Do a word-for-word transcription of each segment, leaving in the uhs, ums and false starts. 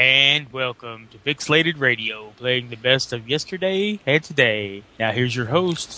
And welcome to Pixelated Radio, playing the best of yesterday and today. Now here's your host,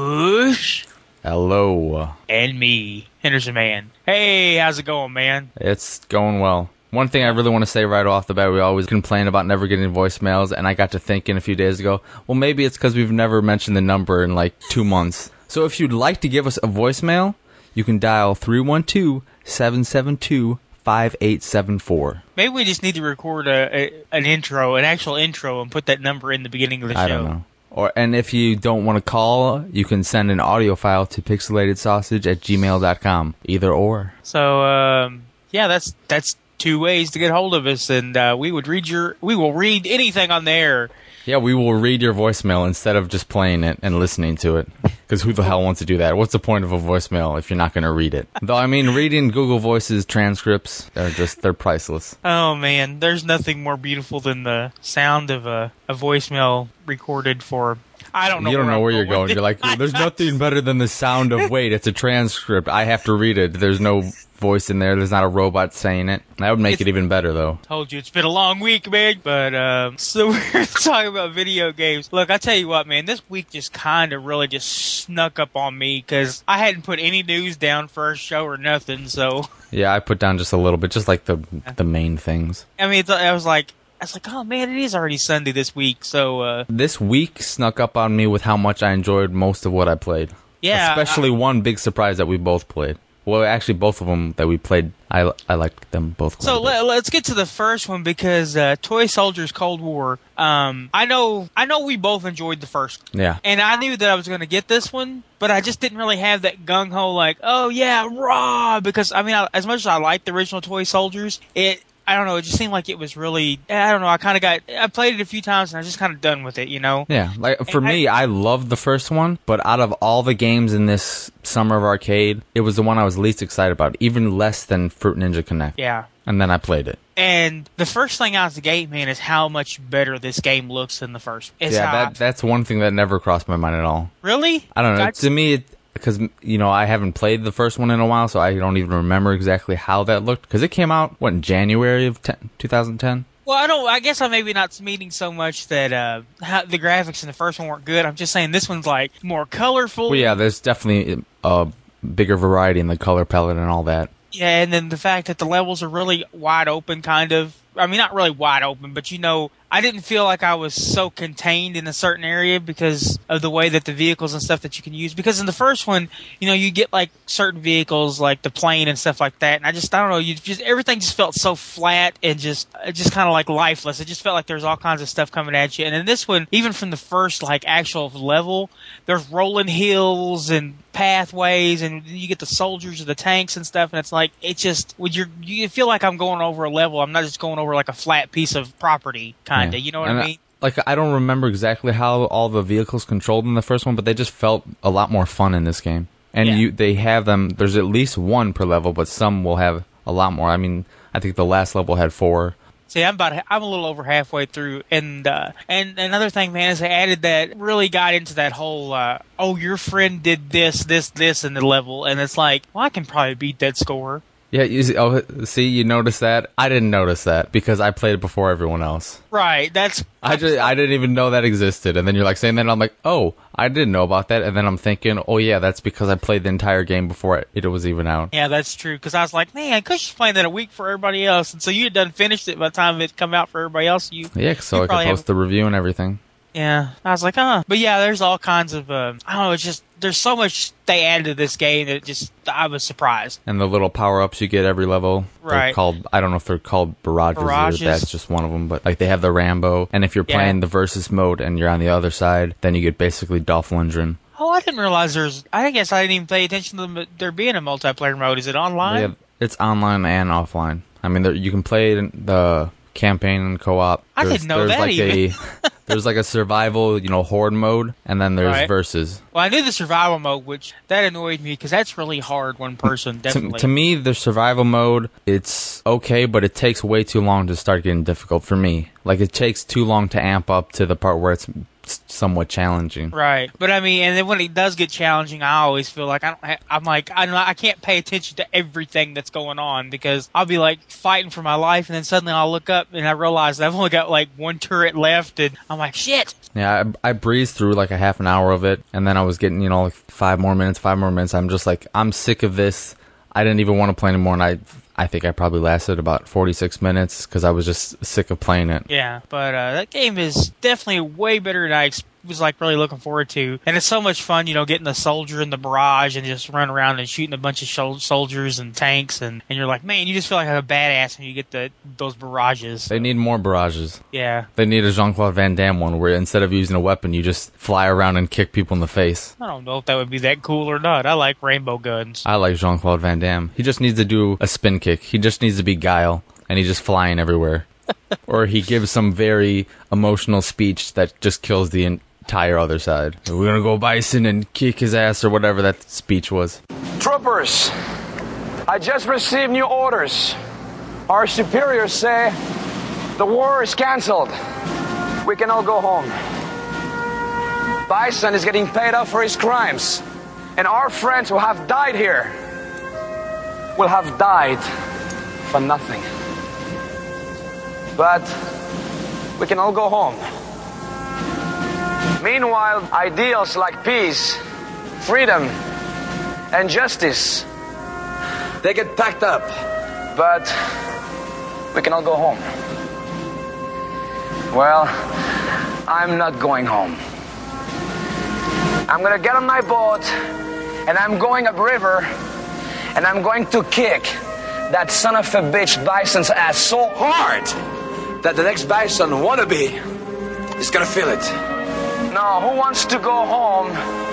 Kush. Hello. And me, Henderson Man. Hey, how's it going, man? It's going well. One thing I really want to say right off the bat, we always complain about never getting voicemails, and I got to thinking a few days ago, well, maybe it's because we've never mentioned the number in like two months. So if you'd like to give us a voicemail, you can dial three one two, seven seven two, five eight seven four. Maybe we just need to record a, a an intro, an actual intro, and put that number in the beginning of the show. I don't know. Or and if you don't want to call, you can send an audio file to pixelatedsausage at gmail dot com. Either or. So, um, yeah, that's that's two ways to get hold of us, and uh, we would read your, we will read anything on the air. Yeah, we will read your voicemail instead of just playing it and listening to it. Because who the hell wants to do that? What's the point of a voicemail if you're not going to read it? Though, I mean, reading Google Voices transcripts, they're just, they're priceless. Oh, man, there's nothing more beautiful than the sound of a, a voicemail recorded for, I don't know You don't where know I'm where you're going. going. You're like, there's nothing better than the sound of, wait, it's a transcript. I have to read it. There's no voice in there. There's not a robot saying it. That would make It's, it even better, though. Told you it's been a long week, man. But um, so we're talking about video games. Look, I tell you what, man. This week just kind of really just snuck up on me because I hadn't put any news down for a show or nothing. So Yeah, I put down just a little bit, just like the the main things. I mean, it's, I was like, I was like, oh man, it is already Sunday this week. So uh, This week snuck up on me with how much I enjoyed most of what I played. yeah, Especially I, one big surprise that we both played. Well, actually, both of them that we played, I, I liked them both quite So a bit. let, let's get to the first one because uh, Toy Soldiers Cold War. Um, I know, I know, we both enjoyed the first one. Yeah. And I knew that I was going to get this one, but I just didn't really have that gung ho like, oh yeah, raw. Because I mean, I, as much as I liked the original Toy Soldiers, it. I don't know, it just seemed like it was really, I don't know, I kind of got, I played it a few times and I was just kind of done with it, you know? Yeah, like for And me, I, I loved the first one, but out of all the games in this Summer of Arcade, it was the one I was least excited about, even less than Fruit Ninja Connect. Yeah. And then I played it. And the first thing out of the gate, man, is how much better this game looks than the first one. It's yeah, how that I, that's one thing that never crossed my mind at all. Really? I don't know. That's, to me, it, because, you know, I haven't played the first one in a while, so I don't even remember exactly how that looked. Because it came out, what, in January of ten, twenty ten? Well, I don't. I guess I'm maybe not meaning so much that uh, how, the graphics in the first one weren't good. I'm just saying this one's like more colorful. Well, yeah, there's definitely a bigger variety in the color palette and all that. Yeah, and then the fact that the levels are really wide open, kind of. I mean, not really wide open, but you know, I didn't feel like I was so contained in a certain area because of the way that the vehicles and stuff that you can use. Because in the first one, you know, you get like certain vehicles, like the plane and stuff like that. And I just, I don't know, you just everything just felt so flat and just, just kind of like lifeless. It just felt like there's all kinds of stuff coming at you. And in this one, even from the first like actual level, there's rolling hills and pathways, and you get the soldiers or the tanks and stuff. And it's like it just, when you're, you feel like I'm going over a level. I'm not just going over like a flat piece of property, kind of. Yeah. You know what and I mean? I, like, I don't remember exactly how all the vehicles controlled in the first one, but they just felt a lot more fun in this game. And Yeah. you, they have them, there's at least one per level, but some will have a lot more. I mean, I think the last level had four. See, I'm about, I'm a little over halfway through, and uh, and another thing, man, is they added that, really got into that whole, uh, oh, your friend did this, this, this in the level, and it's like, well, I can probably beat that score. Yeah, you see, oh, see, you noticed that? I didn't notice that because I played it before everyone else. Right, that's... I just, I didn't even know that existed. And then you're like saying that, and I'm like, oh, I didn't know about that. And then I'm thinking, oh yeah, that's because I played the entire game before it, it was even out. Yeah, that's true, because I was like, man, Kush is playing that a week for everybody else, and so you had done finished it by the time it come out for everybody else. You Yeah, so you I could probably post have- the review and everything. Yeah, I was like, huh. But yeah, there's all kinds of, uh, I don't know, it's just, there's so much they added to this game that it just, I was surprised. And the little power-ups you get every level. They're Right. called, I don't know if they're called barrages, Barrages. or that's just one of them, but like they have the Rambo. And if you're Yeah. playing the versus mode and you're on the other side, then you get basically Dolph Lundgren. Oh, I didn't realize there's, I guess I didn't even pay attention to them, there being a multiplayer mode. Is it online? Yeah, it's online and offline. I mean, there, you can play it in the campaign and co-op. I There's- didn't know there's that like even. a There's like a survival, you know, horde mode, and then there's Right. versus. Well, I knew the survival mode, which that annoyed me because that's really hard. One person, To, definitely. to me, the survival mode, it's okay, but it takes way too long to start getting difficult for me. Like, it takes too long to amp up to the part where it's s- somewhat challenging. Right, but I mean, and then when it does get challenging, I always feel like I don't. Ha- I'm like I don't. I can't pay attention to everything that's going on because I'll be like fighting for my life, and then suddenly I'll look up and I realize that I've only got like one turret left, and I'm like, shit. Yeah, I, I breezed through like a half an hour of it, and then I was getting, you know, like five more minutes, five more minutes. I'm just like, I'm sick of this. I didn't even want to play anymore, and I, I think I probably lasted about forty-six minutes because I was just sick of playing it. Yeah, but uh, that game is definitely way better than I expected. Was like really looking forward to, and it's so much fun, you know, getting the soldier in the barrage and just run around and shooting a bunch of shol- soldiers and tanks, and, and you're like, man, you just feel like a badass when you get the those barrages. They need more barrages. Yeah, they need a Jean-Claude Van Damme one where instead of using a weapon, you just fly around and kick people in the face. I don't know if that would be that cool or not. I like rainbow guns. I like Jean-Claude Van Damme. He just needs to do a spin kick. He just needs to be Guile, and he's just flying everywhere. Or he gives some very emotional speech that just kills the in- entire other side. We're gonna go Bison and kick his ass, or whatever that speech was. Troopers, I just received new orders. Our superiors say the war is canceled. We can all go home. Bison is getting paid off for his crimes, and our friends who have died here will have died for nothing. But we can all go home. Meanwhile, ideals like peace, freedom, and justice, they get packed up. But we can all go home. Well, I'm not going home. I'm gonna get on my boat, and I'm going upriver, and I'm going to kick that son of a bitch Bison's ass so hard that the next Bison wannabe is gonna feel it. Now, who wants to go home?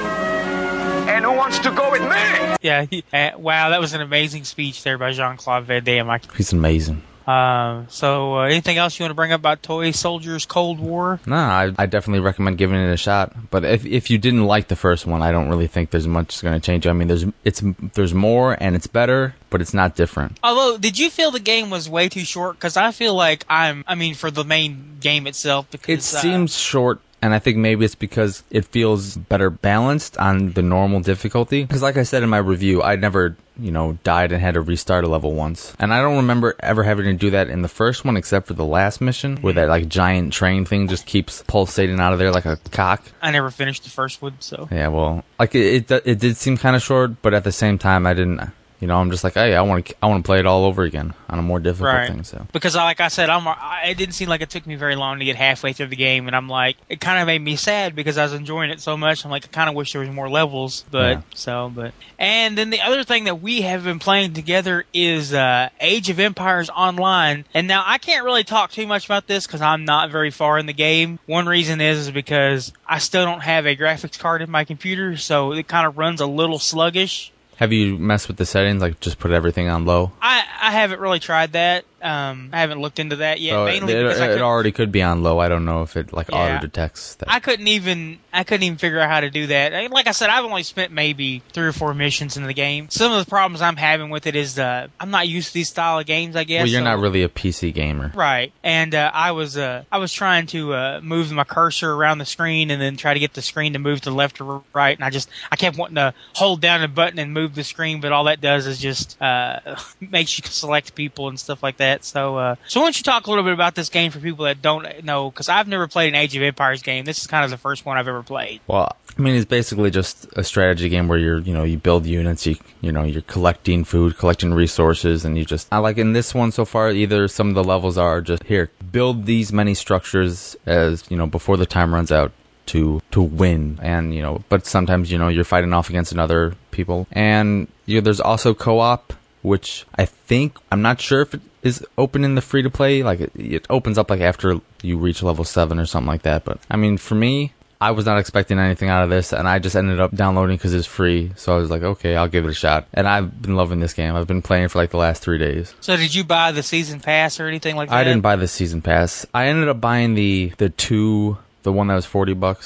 And who wants to go with me? Yeah, he, uh, wow, that was an amazing speech there by Jean-Claude Van Damme. I, He's amazing. uh, so, uh, anything else you want to bring up about Toy Soldiers Cold War? No, I, I definitely recommend giving it a shot. But if if you didn't like the first one, I don't really think there's much going to change. I mean, there's it's there's more and it's better, but it's not different. Although, did you feel the game was way too short? Because I feel like I'm, I mean, for the main game itself. Because, It seems uh, short. And I think maybe it's because it feels better balanced on the normal difficulty. Because like I said in my review, I never, you know, died and had to restart a level once. And I don't remember ever having to do that in the first one except for the last mission, where that, like, giant train thing just keeps pulsating out of there like a cock. I never finished the first one, so... Yeah, well, like, it it, it did seem kind of short, but at the same time, I didn't... You know, I'm just like, hey, I want to, I want to play it all over again on a more difficult right. thing. So because, like I said, I'm, I, it didn't seem like it took me very long to get halfway through the game, and I'm like, it kind of made me sad because I was enjoying it so much. I'm like, I kind of wish there was more levels, but yeah. so, but. And then the other thing that we have been playing together is uh, Age of Empires Online. And now I can't really talk too much about this because I'm not very far in the game. One reason is, is because I still don't have a graphics card in my computer, so it kind of runs a little sluggish. Have you messed with the settings, like just put everything on low? I, I haven't really tried that. Um, I haven't looked into that yet. So mainly it, because I it already could be on low. I don't know if it like Yeah. auto detects that. I couldn't even I couldn't even figure out how to do that. Like I said, I've only spent maybe three or four missions in the game. Some of the problems I'm having with it is uh, I'm not used to these style of games. I guess. Well, you're so, not really a P C gamer, right? And uh, I was uh, I was trying to uh, move my cursor around the screen and then try to get the screen to move to the left or right, and I just I kept wanting to hold down a button and move the screen, but all that does is just uh, makes you select people and stuff like that. So. Uh, So why don't you talk a little bit about this game for people that don't know, because I've never played an Age of Empires game. This is kind of the first one I've ever played. Well, I mean, it's basically just a strategy game where you're, you know, you build units, you, you know, you're collecting food, collecting resources, and you just, I like in this one so far, either some of the levels are just, here, build these many structures as, you know, before the time runs out to, to win. And, you know, but sometimes, you know, you're fighting off against another people. And, you know, there's also co-op, which I think, I'm not sure if it is open in the free-to-play. Like, it, it opens up, like, after you reach level seven or something like that. But, I mean, for me, I was not expecting anything out of this, and I just ended up downloading because it's free. So I was like, okay, I'll give it a shot. And I've been loving this game. I've been playing for, like, the last three days. So did you buy the season pass or anything like that? I didn't buy the season pass. I ended up buying the, the two... The one that was forty bucks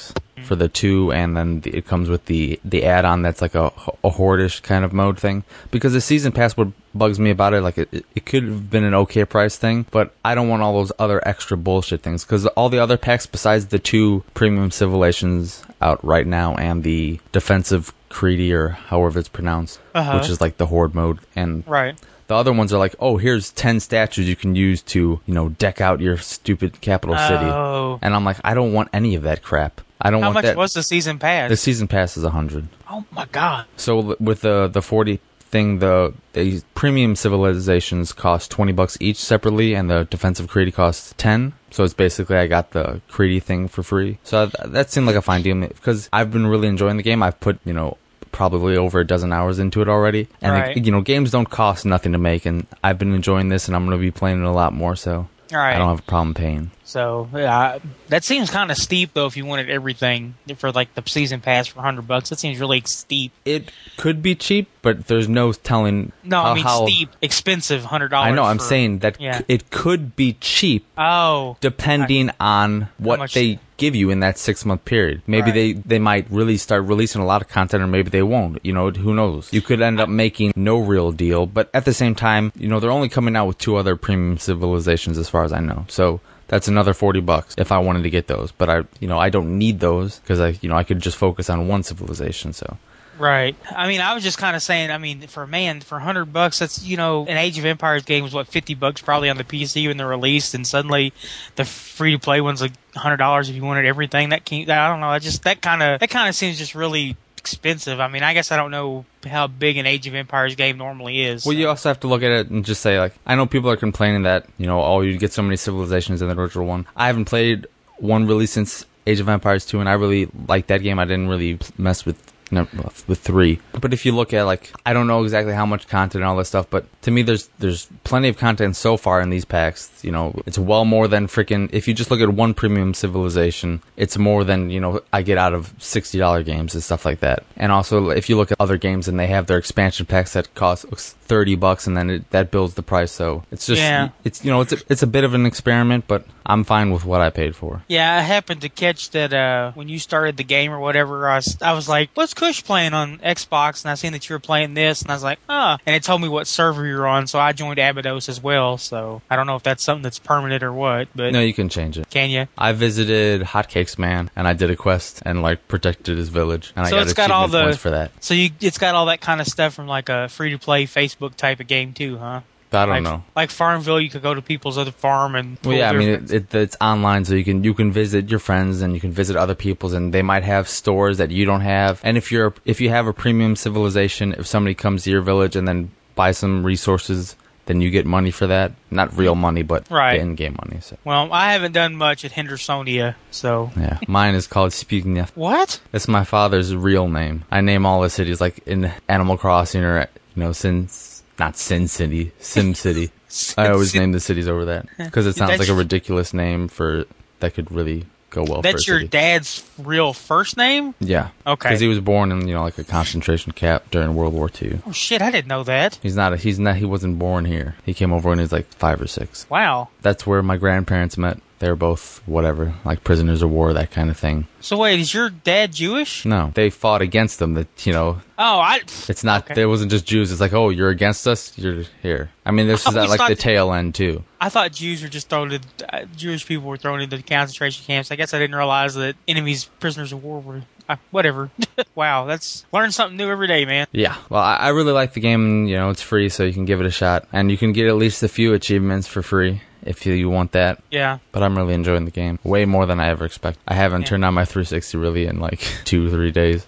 for the two, and then the, it comes with the the add-on that's like a a horde-ish kind of mode thing. Because the season pass, what bugs me about it, like it, it could have been an okay price thing, but I don't want all those other extra bullshit things. Because all the other packs besides the two premium civilizations out right now and the defensive Creedy, or however it's pronounced, uh-huh. which is like the horde mode, and right. The other ones are like, oh, here's ten statues you can use to, you know, deck out your stupid capital city. Oh. And I'm like, I don't want any of that crap. I don't How want much that. was the season pass? The season pass is one hundred. Oh my god. So with the the forty thing, the, the premium civilizations cost twenty bucks each separately, and the defensive Creedy costs ten. So it's basically I got the Creedy thing for free. So that, that seemed like a fine deal because I've been really enjoying the game. I've put, you know, probably over a dozen hours into it already, and right. it, you know, games don't cost nothing to make, and I've been enjoying this, and I'm going to be playing it a lot more, so right. I don't have a problem paying. So yeah, that seems kind of steep though. If you wanted everything for like the season pass for hundred bucks, that seems really steep. It could be cheap, but there's no telling. No, how, I mean how, steep, expensive, hundred dollars. I know. I'm for, saying that yeah. c- it could be cheap. Oh, depending I, on what much, they give you in that six month period. Maybe right. they, they might really start releasing a lot of content, or maybe they won't. You know, who knows? You could end up making no real deal, but at the same time, you know, they're only coming out with two other premium civilizations as far as I know. So that's another forty bucks if I wanted to get those. But I, you know, I don't need those because I, you know, I could just focus on one civilization. So. Right. I mean, I was just kind of saying, I mean, for a man, for a hundred bucks, that's, you know, an Age of Empires game was, what, fifty bucks probably on the P C when they're released, and suddenly the free-to-play one's like a hundred dollars if you wanted everything. That can't, I don't know, I just, that kind of, that kind of seems just really expensive. I mean, I guess I don't know how big an Age of Empires game normally is. Well, so. you also have to look at it and just say, like, I know people are complaining that, you know, oh, you get so many civilizations in the original one. I haven't played one really since Age of Empires two, and I really liked that game. I didn't really mess with No, with three. But if you look at, like, I don't know exactly how much content and all this stuff, but to me there's there's plenty of content so far in these packs. You know, it's well more than freaking, if you just look at one premium civilization, it's more than, you know, I get out of sixty dollars games and stuff like that. And also, if you look at other games and they have their expansion packs that cost thirty bucks, and then it, that builds the price. So it's just, yeah. it's, you know, it's a, it's a bit of an experiment, but I'm fine with what I paid for. Yeah, I happened to catch that uh, when you started the game or whatever, I was, I was like, what's Kush playing on Xbox? And I seen that you were playing this, and I was like, ah. And it told me what server you're on, so I joined Abydos as well. So I don't know if that's something that's permanent or what, but no, you can change it. Can you? I visited Hotcakes Man, and I did a quest and like protected his village, and so I got it's got all the points for that. So you, it's got all that kind of stuff from like a free to play Facebook type of game too, huh? I don't like, know. Like Farmville, you could go to people's other farm and. Well, yeah, I mean, it, it, it's online, so you can you can visit your friends and you can visit other people's, and they might have stores that you don't have. And if you're if you have a premium civilization, if somebody comes to your village and then buys some resources, then you get money for that. Not real money, but right. the in-game money. So. Well, I haven't done much at Hendersonia, so. Yeah, mine is called Speaking. What? That's my father's real name. I name all the cities like in Animal Crossing or, you know, since. Not Sin City, Sim City. I always name the cities over that because it sounds That's like a your, ridiculous name for that could really go well. That's for a your city. dad's real first name? Yeah. Okay. Because he was born in, you know, like a concentration camp during World War Two. Oh shit! I didn't know that. He's not. A, he's not. He wasn't born here. He came over when he was like five or six. Wow. That's where my grandparents met. They were both whatever, like prisoners of war, that kind of thing. So wait, is your dad Jewish? No, they fought against them. That you know. Oh, I. It's not. Okay. It wasn't just Jews. It's like, oh, you're against us. You're here. I mean, this is at like the tail end too. I thought Jews were just thrown. To, uh, Jewish people were thrown into the concentration camps. I guess I didn't realize that enemies, prisoners of war, were. Uh, whatever. Wow, that's learn something new every day, man. Yeah. Well, I, I really like the game. You know, it's free, so you can give it a shot, and you can get at least a few achievements for free. If you, you want that. Yeah. But I'm really enjoying the game. Way more than I ever expected. I haven't yeah. turned on my three sixty really in like two or three days.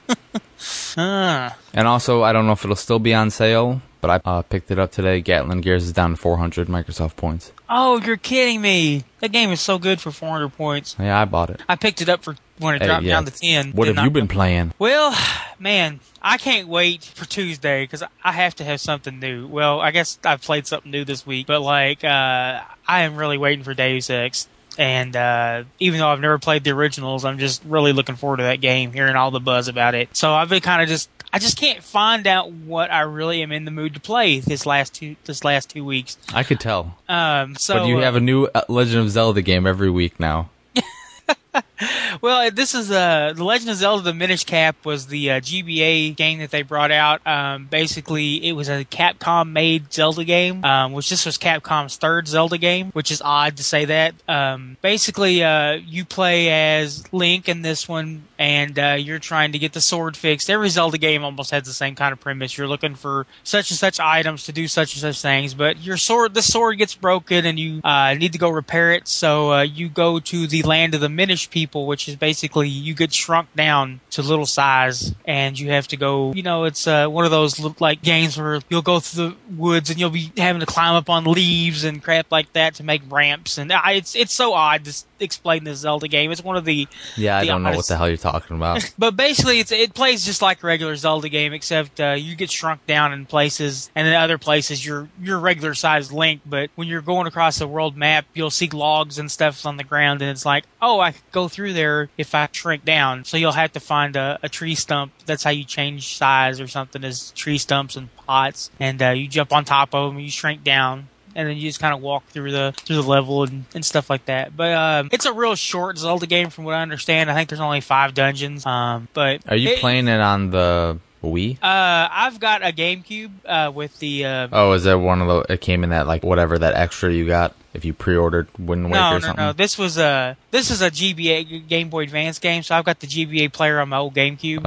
ah. And also, I don't know if it'll still be on sale, but I uh, picked it up today. Gatling Gears is down to four hundred Microsoft points. Oh, you're kidding me. That game is so good for four hundred points. Yeah, I bought it. I picked it up for when it hey, dropped yeah. down to ten. What have I, you been playing? Well, man, I can't wait for Tuesday because I have to have something new. Well, I guess I've played something new this week, but like, uh, I am really waiting for Deus Ex. And uh, even though I've never played the originals, I'm just really looking forward to that game, hearing all the buzz about it. So I've been kind of just, I just can't find out what I really am in the mood to play this last two this last two weeks. I could tell. Um, so, but you uh, have a new Legend of Zelda game every week now. Well, this is uh, The Legend of Zelda: The Minish Cap was the uh, G B A game that they brought out. Um, basically, it was a Capcom-made Zelda game, um, which this was Capcom's third Zelda game, which is odd to say that. Um, basically, uh, you play as Link in this one, and uh, you're trying to get the sword fixed. Every Zelda game almost has the same kind of premise. You're looking for such and such items to do such and such things, but your sword, the sword gets broken, and you uh, need to go repair it. So uh, you go to the land of the Minish people, which is basically you get shrunk down to little size, and you have to go. You know, it's uh, one of those like games where you'll go through the woods and you'll be having to climb up on leaves and crap like that to make ramps. And I, it's it's so odd to explain this Zelda game. It's one of the yeah, I the don't know oddest. what the hell you're talking about. But basically, it's, it plays just like a regular Zelda game, except uh, you get shrunk down in places, and in other places you're you're regular sized Link. But when you're going across the world map, you'll see logs and stuff on the ground, and it's like, oh, I could go through there if I shrink down. So you'll have to find a, a tree stump. That's how you change size or something, is tree stumps and pots, and uh, you jump on top of them, and you shrink down. And then you just kind of walk through the through the level and, and stuff like that. But um, it's a real short Zelda game, from what I understand. I think there's only five dungeons. Um, but Are you it, playing it on the Wii? Uh, I've got a GameCube uh, with the. Uh, oh, is that one of the? It came in that like whatever that extra you got if you pre-ordered Wind Waker no, or no, something. no. This was a this is a G B A Game Boy Advance game, so I've got the G B A player on my old GameCube.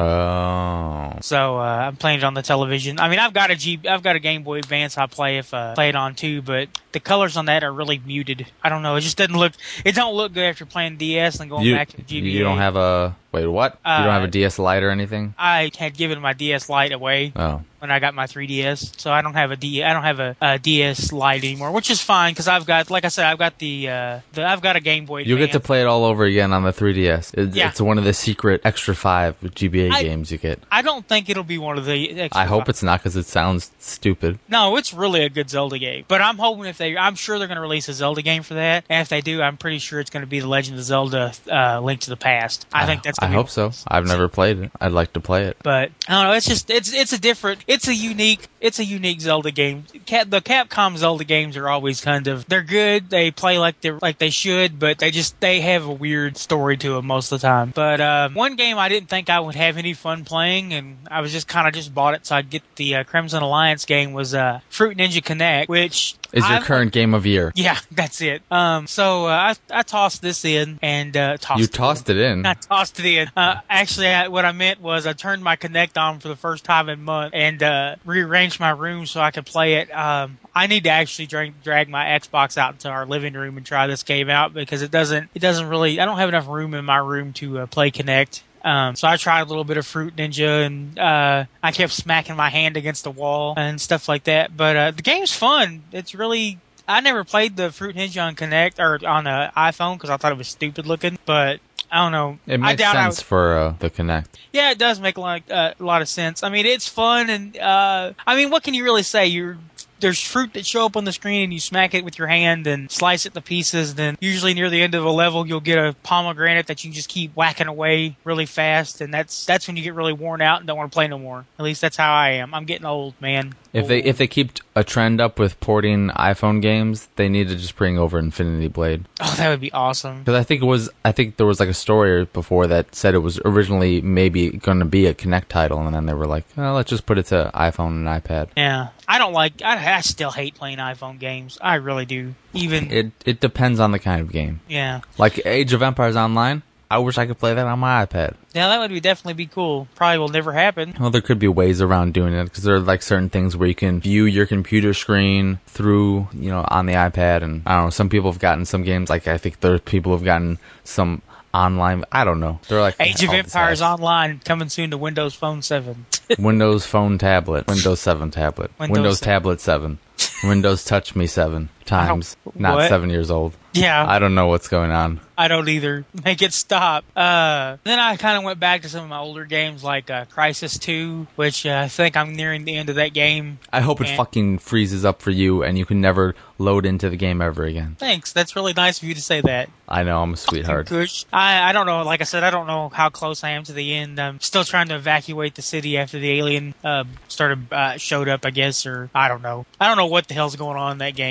Oh. So uh, I'm playing it on the television. I mean, I've got a G, I've got a Game Boy Advance I play if uh, play it on too, but the colors on that are really muted. I don't know. It just doesn't look. It don't look good after playing D S and going You, back to G B A. you don't have a wait. What? Uh, you don't have a D S Lite or anything? I had given my D S Lite away. Oh. When I got my three D S, so I don't have a D. I don't have a, a D S Lite anymore, which is fine because I've got, like I said, I've got the, uh, the I've got a Game Boy Advance. You get to play it all over again on the three D S. It, Yeah. It's one of the secret extra five G B A I- games you get. I don't think it'll be one of the. Extra I hope five. it's not because it sounds stupid. No, it's really a good Zelda game. But I'm hoping if they, I'm sure they're going to release a Zelda game for that. And if they do, I'm pretty sure it's going to be The Legend of Zelda: uh, Link to the Past. I think that's. I Gonna be hope so. I've never played it. I'd like to play it. But I don't know. It's just it's it's a different. It's a unique. It's a unique Zelda game. Cap, the Capcom Zelda games are always kind of. They're good. They play like they are like they should, but they just they have a weird story to them most of the time. But um, one game I didn't think I would have any fun playing, and I was just kind of just bought it so I'd get the uh, Crimson Alliance game was uh, Fruit Ninja Connect, which Is your I've- current game of year? Yeah, that's it. Um, so uh, I I tossed this in and uh, tossed. You it tossed it in. I tossed it in. Uh, actually, I, what I meant was I turned my Kinect on for the first time in months and uh, rearranged my room so I could play it. Um, I need to actually drag, drag my Xbox out into our living room and try this game out because it doesn't. It doesn't really. I don't have enough room in my room to uh, play Kinect. Um, so I tried a little bit of Fruit Ninja, and uh, I kept smacking my hand against the wall and stuff like that. But uh, the game's fun. It's really. I never played the Fruit Ninja on Kinect or on the iPhone because I thought it was stupid looking. But I don't know. It I makes doubt I sense would- for uh, the Kinect. Yeah, it does make a lot, uh, a lot of sense. I mean, it's fun, and uh, I mean, what can you really say? You're there's fruit that show up on the screen, and you smack it with your hand and slice it to pieces. Then usually near the end of a level, you'll get a pomegranate that you can just keep whacking away really fast, and that's that's when you get really worn out and don't want to play no more. At least that's how I am. I'm getting old, man. If they Old. if they keep a trend up with porting iPhone games, they need to just bring over Infinity Blade. Oh, that would be awesome. Because I think it was, I think there was like a story before that said it was originally maybe going to be a Kinect title, and then they were like, oh, let's just put it to iPhone and iPad. Yeah, I don't like. I, I still hate playing iPhone games. I really do. Even It it depends on the kind of game. yeah. Like Age of Empires Online, I wish I could play that on my iPad. Yeah, that would be definitely be cool. Probably will never happen. Well, there could be ways around doing it because there are like certain things where you can view your computer screen through, you know, on the iPad. And I don't know, some people have gotten some games. Like I think there are people who have gotten some online. I don't know. They're like Age of all this Empires stuff. Online coming soon to Windows Phone seven. Windows Phone tablet, Windows seven tablet, Windows Windows, seven. Tablet seven, Windows Touch Me seven times. Not what? seven years old. Yeah, I don't know what's going on. I don't either. Make it stop. Uh, then I kind of went back to some of my older games like uh, Crysis two, which uh, I think I'm nearing the end of that game. I hope it And- fucking freezes up for you and you can never load into the game ever again. Thanks. That's really nice of you to say that. I know, I'm a sweetheart. Kush. I, I don't know. Like I said, I don't know how close I am to the end. I'm still trying to evacuate the city after the alien uh, started uh, showed up, I guess, or I don't know. I don't know what the hell's going on in that game. So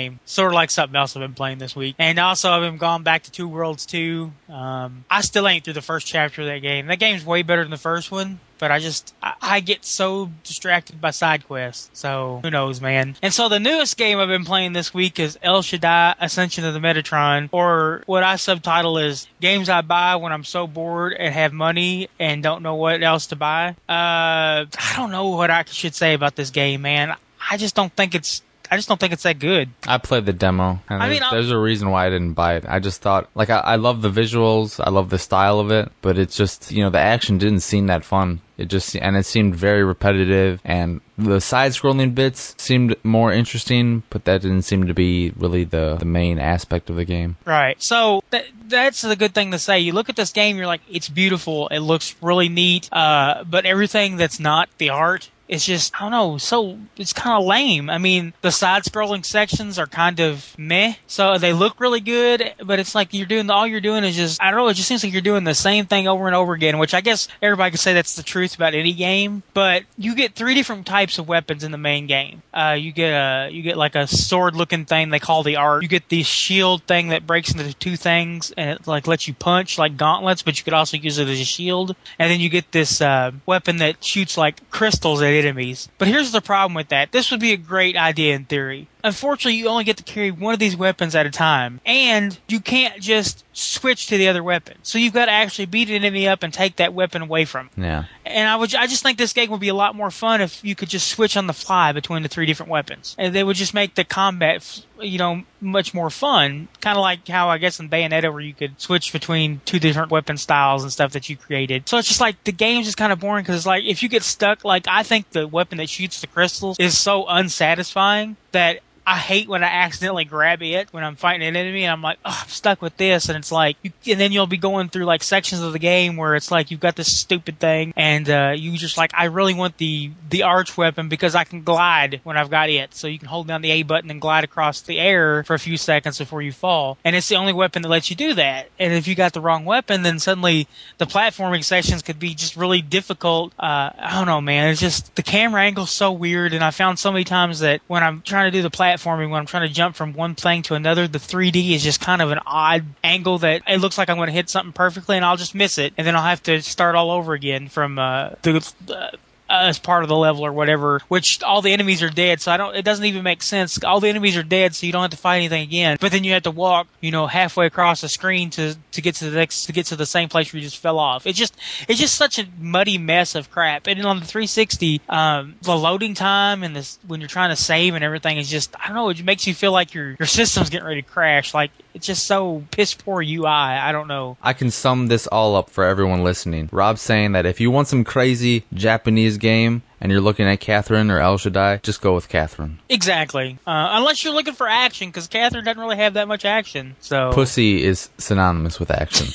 sort of like something else I've been playing this week. And also I've been gone back to Two Worlds two. Um, I still ain't through the first chapter of that game. That game's way better than the first one. But I just, I, I get so distracted by side quests. So, who knows, man. And so the newest game I've been playing this week is El Shaddai Ascension of the Metatron, or what I subtitle is Games I Buy When I'm So Bored and Have Money and Don't Know What Else to Buy. Uh, I don't know what I should say about this game, man. I just don't think it's I just don't think it's that good. I played the demo, and I there's, mean, there's a reason why I didn't buy it. I just thought, like, I, I love the visuals, I love the style of it, but it's just, you know, the action didn't seem that fun. It just, and it seemed very repetitive, and the side-scrolling bits seemed more interesting, but that didn't seem to be really the, the main aspect of the game. Right. So th- that's the good thing to say. You look at this game, you're like, it's beautiful, it looks really neat, uh, but everything that's not the art, it's just, I don't know, so it's kind of lame. I mean, the side-scrolling sections are kind of meh, so they look really good, but it's like you're doing, all you're doing is just, I don't know, it just seems like you're doing the same thing over and over again, which I guess everybody could say that's the truth about any game, but you get three different types of weapons in the main game. Uh, you get a, you get like a sword-looking thing they call the art. You get the shield thing that breaks into two things, and it like lets you punch like gauntlets, but you could also use it as a shield. And then you get this uh, weapon that shoots like crystals at enemies. But here's the problem with that. This would be a great idea in theory. Unfortunately, you only get to carry one of these weapons at a time, and you can't just switch to the other weapon. So you've got to actually beat an enemy up and take that weapon away from him. Yeah. And I would, I just think this game would be a lot more fun if you could just switch on the fly between the three different weapons, and they would just make the combat, you know, much more fun. Kind of like how I guess in Bayonetta, where you could switch between two different weapon styles and stuff that you created. So it's just like the game's just kind of boring because, like, if you get stuck, like I think the weapon that shoots the crystals is so unsatisfying that I hate when I accidentally grab it when I'm fighting an enemy, and I'm like, oh, I'm stuck with this, and it's like, you, and then you'll be going through like sections of the game where it's like you've got this stupid thing, and uh, you just like, I really want the the arch weapon because I can glide when I've got it, so you can hold down the A button and glide across the air for a few seconds before you fall, and it's the only weapon that lets you do that. And if you got the wrong weapon, then suddenly the platforming sections could be just really difficult. Uh, I don't know, man. It's just the camera angle's so weird, and I found so many times that when I'm trying to do the platform platforming when I'm trying to jump from one thing to another, the three D is just kind of an odd angle that it looks like I'm going to hit something perfectly and I'll just miss it, and then I'll have to start all over again from uh, the uh, as part of the level or whatever, which all the enemies are dead, so I don't, it doesn't even make sense. All the enemies are dead, so you don't have to fight anything again, but then you have to walk, you know, halfway across the screen to to get to the next, to get to the same place where you just fell off. It's just, it's just such a muddy mess of crap. And then on the three sixty, um, the loading time and this, when you're trying to save and everything is just, I don't know, it makes you feel like your your system's getting ready to crash. Like, it's just so piss poor U I. I don't know. I can sum this all up for everyone listening. Rob's saying that if you want some crazy Japanese game and you're looking at Catherine or El Shaddai, just go with Catherine. Exactly. Uh, unless you're looking for action, because Catherine doesn't really have that much action. So pussy is synonymous with action.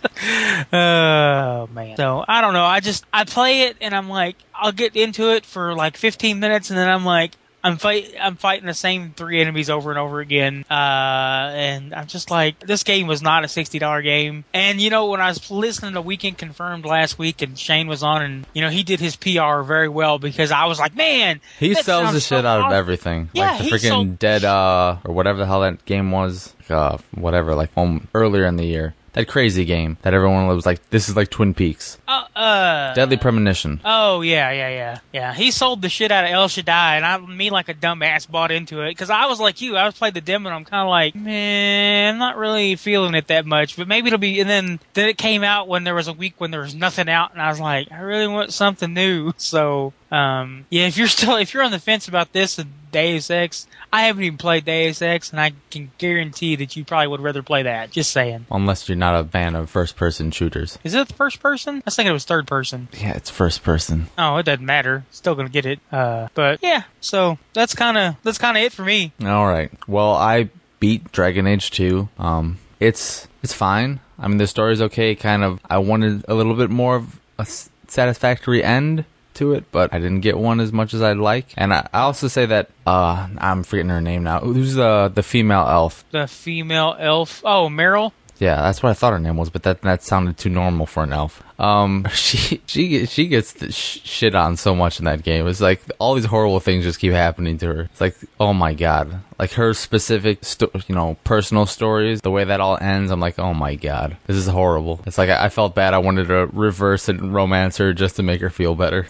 Oh, man. So, I don't know. I just, I play it and I'm like, I'll get into it for like fifteen minutes and then I'm like, I'm fight. I'm fighting the same three enemies over and over again, uh, and I'm just like, this game was not a sixty dollar game. And you know, when I was listening to Weekend Confirmed last week, and Shane was on, and you know, he did his P R very well because I was like, man, he sells the shit so out awesome. of everything, yeah, like the he freaking sold- Dead, uh, or whatever the hell that game was, uh, whatever, like um, earlier in the year. That crazy game that everyone was like, this is like Twin Peaks. Uh, uh, Deadly Premonition. Oh, yeah, yeah, yeah. Yeah, he sold the shit out of El Shaddai, and I, me like a dumbass bought into it. Because I was like you, I was playing the demo, and I'm kind of like, man, I'm not really feeling it that much. But maybe it'll be, and then, then it came out when there was a week when there was nothing out, and I was like, I really want something new. So, um, yeah, if you're still, if you're on the fence about this and Deus Ex, I haven't even played Deus Ex, and I can guarantee that you probably would rather play that. Just saying. Unless you're not a fan of first-person shooters. Is it the first person? I was thinking it was third person. Yeah, it's first person. Oh, it doesn't matter. Still gonna get it. Uh, but yeah, so that's kind of that's kind of it for me. All right. Well, I beat Dragon Age two. Um, it's it's fine. I mean, the story's okay. Kind of. I wanted a little bit more of a satisfactory end to it, but I didn't get one as much as I'd like. And I, I also say that uh, I'm forgetting her name now. Who's the the female elf? The female elf? Oh, Meryl. Yeah, that's what I thought her name was, but that that sounded too normal for an elf. Um, she she gets- she gets the sh- shit on so much in that game. It's like all these horrible things just keep happening to her. It's like, oh my god, like her specific, sto- you know, personal stories. The way that all ends, I'm like, oh my god, this is horrible. It's like I, I felt bad. I wanted to reverse and romance her just to make her feel better.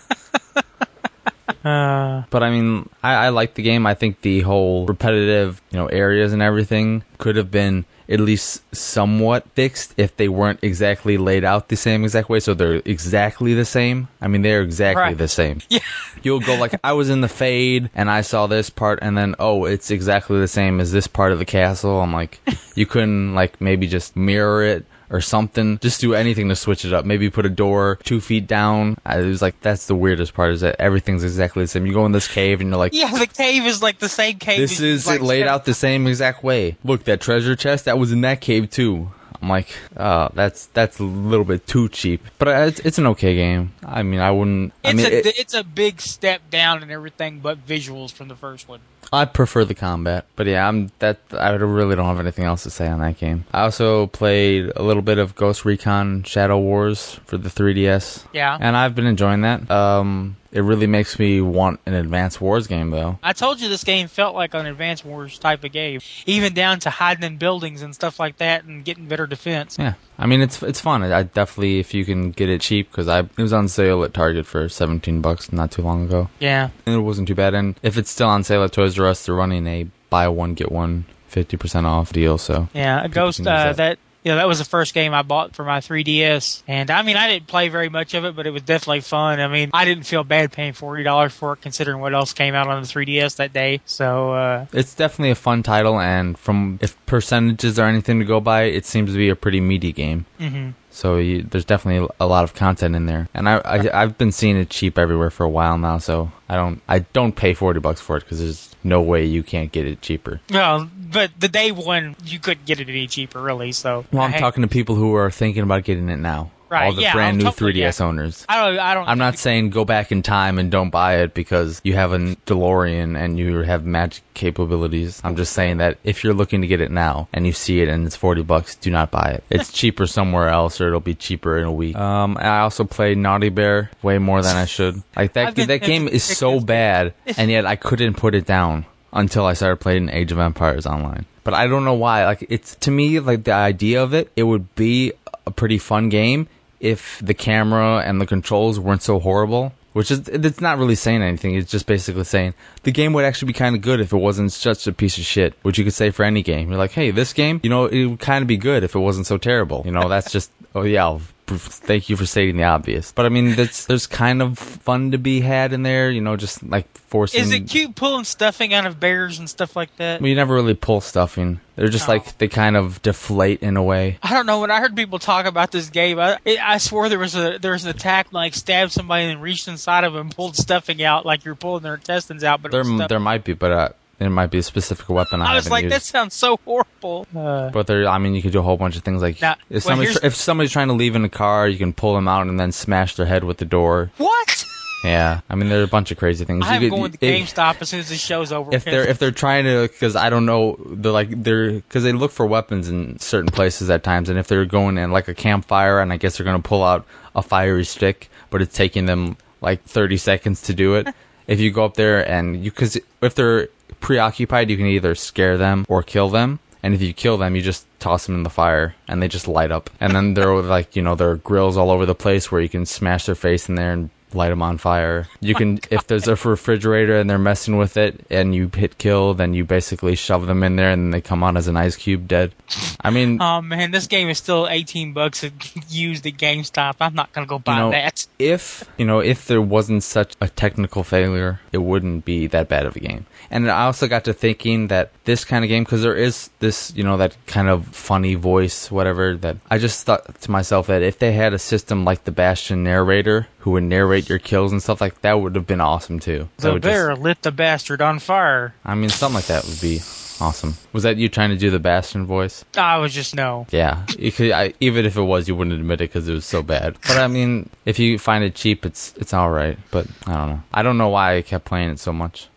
Uh, But I mean, I, I like the game. I think the whole repetitive, you know, areas and everything could have been at least somewhat fixed if they weren't exactly laid out the same exact way. So they're exactly the same. I mean, they're exactly Right. the same. yeah. You'll go like, I was in the fade and I saw this part, and then oh, it's exactly the same as this part of the castle. I'm like, you couldn't like maybe just mirror it or something. Just do anything to switch it up. Maybe put a door two feet down. I was like, that's the weirdest part, is that everything's exactly the same. You go in this cave and you're like, Yeah, the cave is like the same cave. this as- is like, laid out the same exact way. Look, that treasure chest, that was in that cave too. I'm like, oh, that's that's a little bit too cheap. But uh, it's, it's an okay game. I mean, I wouldn't... I It's mean, a it- it's a big step down in everything but visuals from the first one. I prefer the combat, but yeah, I'm that. I really don't have anything else to say on that game. I also played a little bit of Ghost Recon Shadow Wars for the three D S. Yeah. And I've been enjoying that. Um, it really makes me want an Advanced Wars game, though. I told you this game felt like an Advance Wars type of game, even down to hiding in buildings and stuff like that and getting better defense. Yeah, I mean it's it's fun. I definitely, if you can get it cheap, because I it was on sale at Target for seventeen bucks not too long ago, Yeah. and it wasn't too bad. And if it's still on sale at Toys R Us, they're running a buy one get one fifty percent off deal. So Yeah, a Ghost, can use uh, that. that, you know, that was the first game I bought for my three D S. And, I mean, I didn't play very much of it, but it was definitely fun. I mean, I didn't feel bad paying forty dollars for it, considering what else came out on the three D S that day. So, uh, it's definitely a fun title, and from if percentages are anything to go by, it seems to be a pretty meaty game. mhm. So you, there's definitely a lot of content in there, and I, I I've been seeing it cheap everywhere for a while now. So I don't I don't pay forty bucks for it, because there's no way you can't get it cheaper. Well, but the day one, you couldn't get it any cheaper, really. So, Well, I'm I- talking to people who are thinking about getting it now. Right, All the yeah, brand I'm new totally- three D S yeah. owners. I don't, I don't. I'm not saying go back in time and don't buy it because you have a DeLorean and you have magic capabilities. I'm just saying that if you're looking to get it now and you see it and it's forty bucks, do not buy it. It's cheaper somewhere else, or it'll be cheaper in a week. Um, I also played Naughty Bear way more than I should. Like that, I've been- that game is so bad, and yet I couldn't put it down until I started playing Age of Empires Online. But I don't know why. Like, it's, to me, like the idea of it, it would be a pretty fun game if the camera and the controls weren't so horrible. Which is, it's not really saying anything. It's just basically saying the game would actually be kind of good if it wasn't such a piece of shit. Which you could say for any game. You're like, hey, this game, you know, it would kind of be good if it wasn't so terrible. You know, that's just, oh yeah, I'll, thank you for stating the obvious. But I mean, that's, there's kind of fun to be had in there. You know, just like forcing. Is it cute pulling stuffing out of bears and stuff like that? Well, you never really pull stuffing. They're just Oh. like, they kind of deflate in a way. I don't know. When I heard people talk about this game, I, it, I swore there was a there was an attack like stabbed somebody and reached inside of them, and pulled stuffing out like you're pulling their intestines out. But it There, was stuffing. there might be, but uh, there might be a specific weapon I, I was haven't like, used. that sounds so horrible. Uh, But there, I mean, you could do a whole bunch of things like Now, if well, somebody's here's- if somebody's trying to leave in a car, you can pull them out and then smash their head with the door. what? Yeah, I mean, there are a bunch of crazy things. I'm You could- going to if- GameStop as soon as this show's over. If they're if they're trying to, because I don't know, they're like they're because they look for weapons in certain places at times, and if they're going in like a campfire, and I guess they're going to pull out a fiery stick, but it's taking them like thirty seconds to do it. If you go up there and you, because if they're preoccupied, you can either scare them or kill them. And if you kill them, you just toss them in the fire, and they just light up. And then there are like, you know, there are grills all over the place where you can smash their face in there and light them on fire. You can, if there's a refrigerator and they're messing with it, and you hit kill, then you basically shove them in there, and then they come out as an ice cube dead. I mean, Oh man, this game is still eighteen bucks used at GameStop. I'm not gonna go buy you know, that. if you know, if there wasn't such a technical failure, it wouldn't be that bad of a game. And I also got to thinking that this kind of game, because there is this, you know, that kind of funny voice, whatever, that I just thought to myself that if they had a system like the Bastion narrator who would narrate your kills and stuff like that, would have been awesome too. So The it just- bear lit the bastard on fire. I mean, something like that would be awesome. Was that you trying to do the Bastion voice? I was just no. Yeah, you could, I, even if it was, you wouldn't admit it because it was so bad. But I mean, if you find it cheap, it's it's all right. But I don't know. I don't know why I kept playing it so much.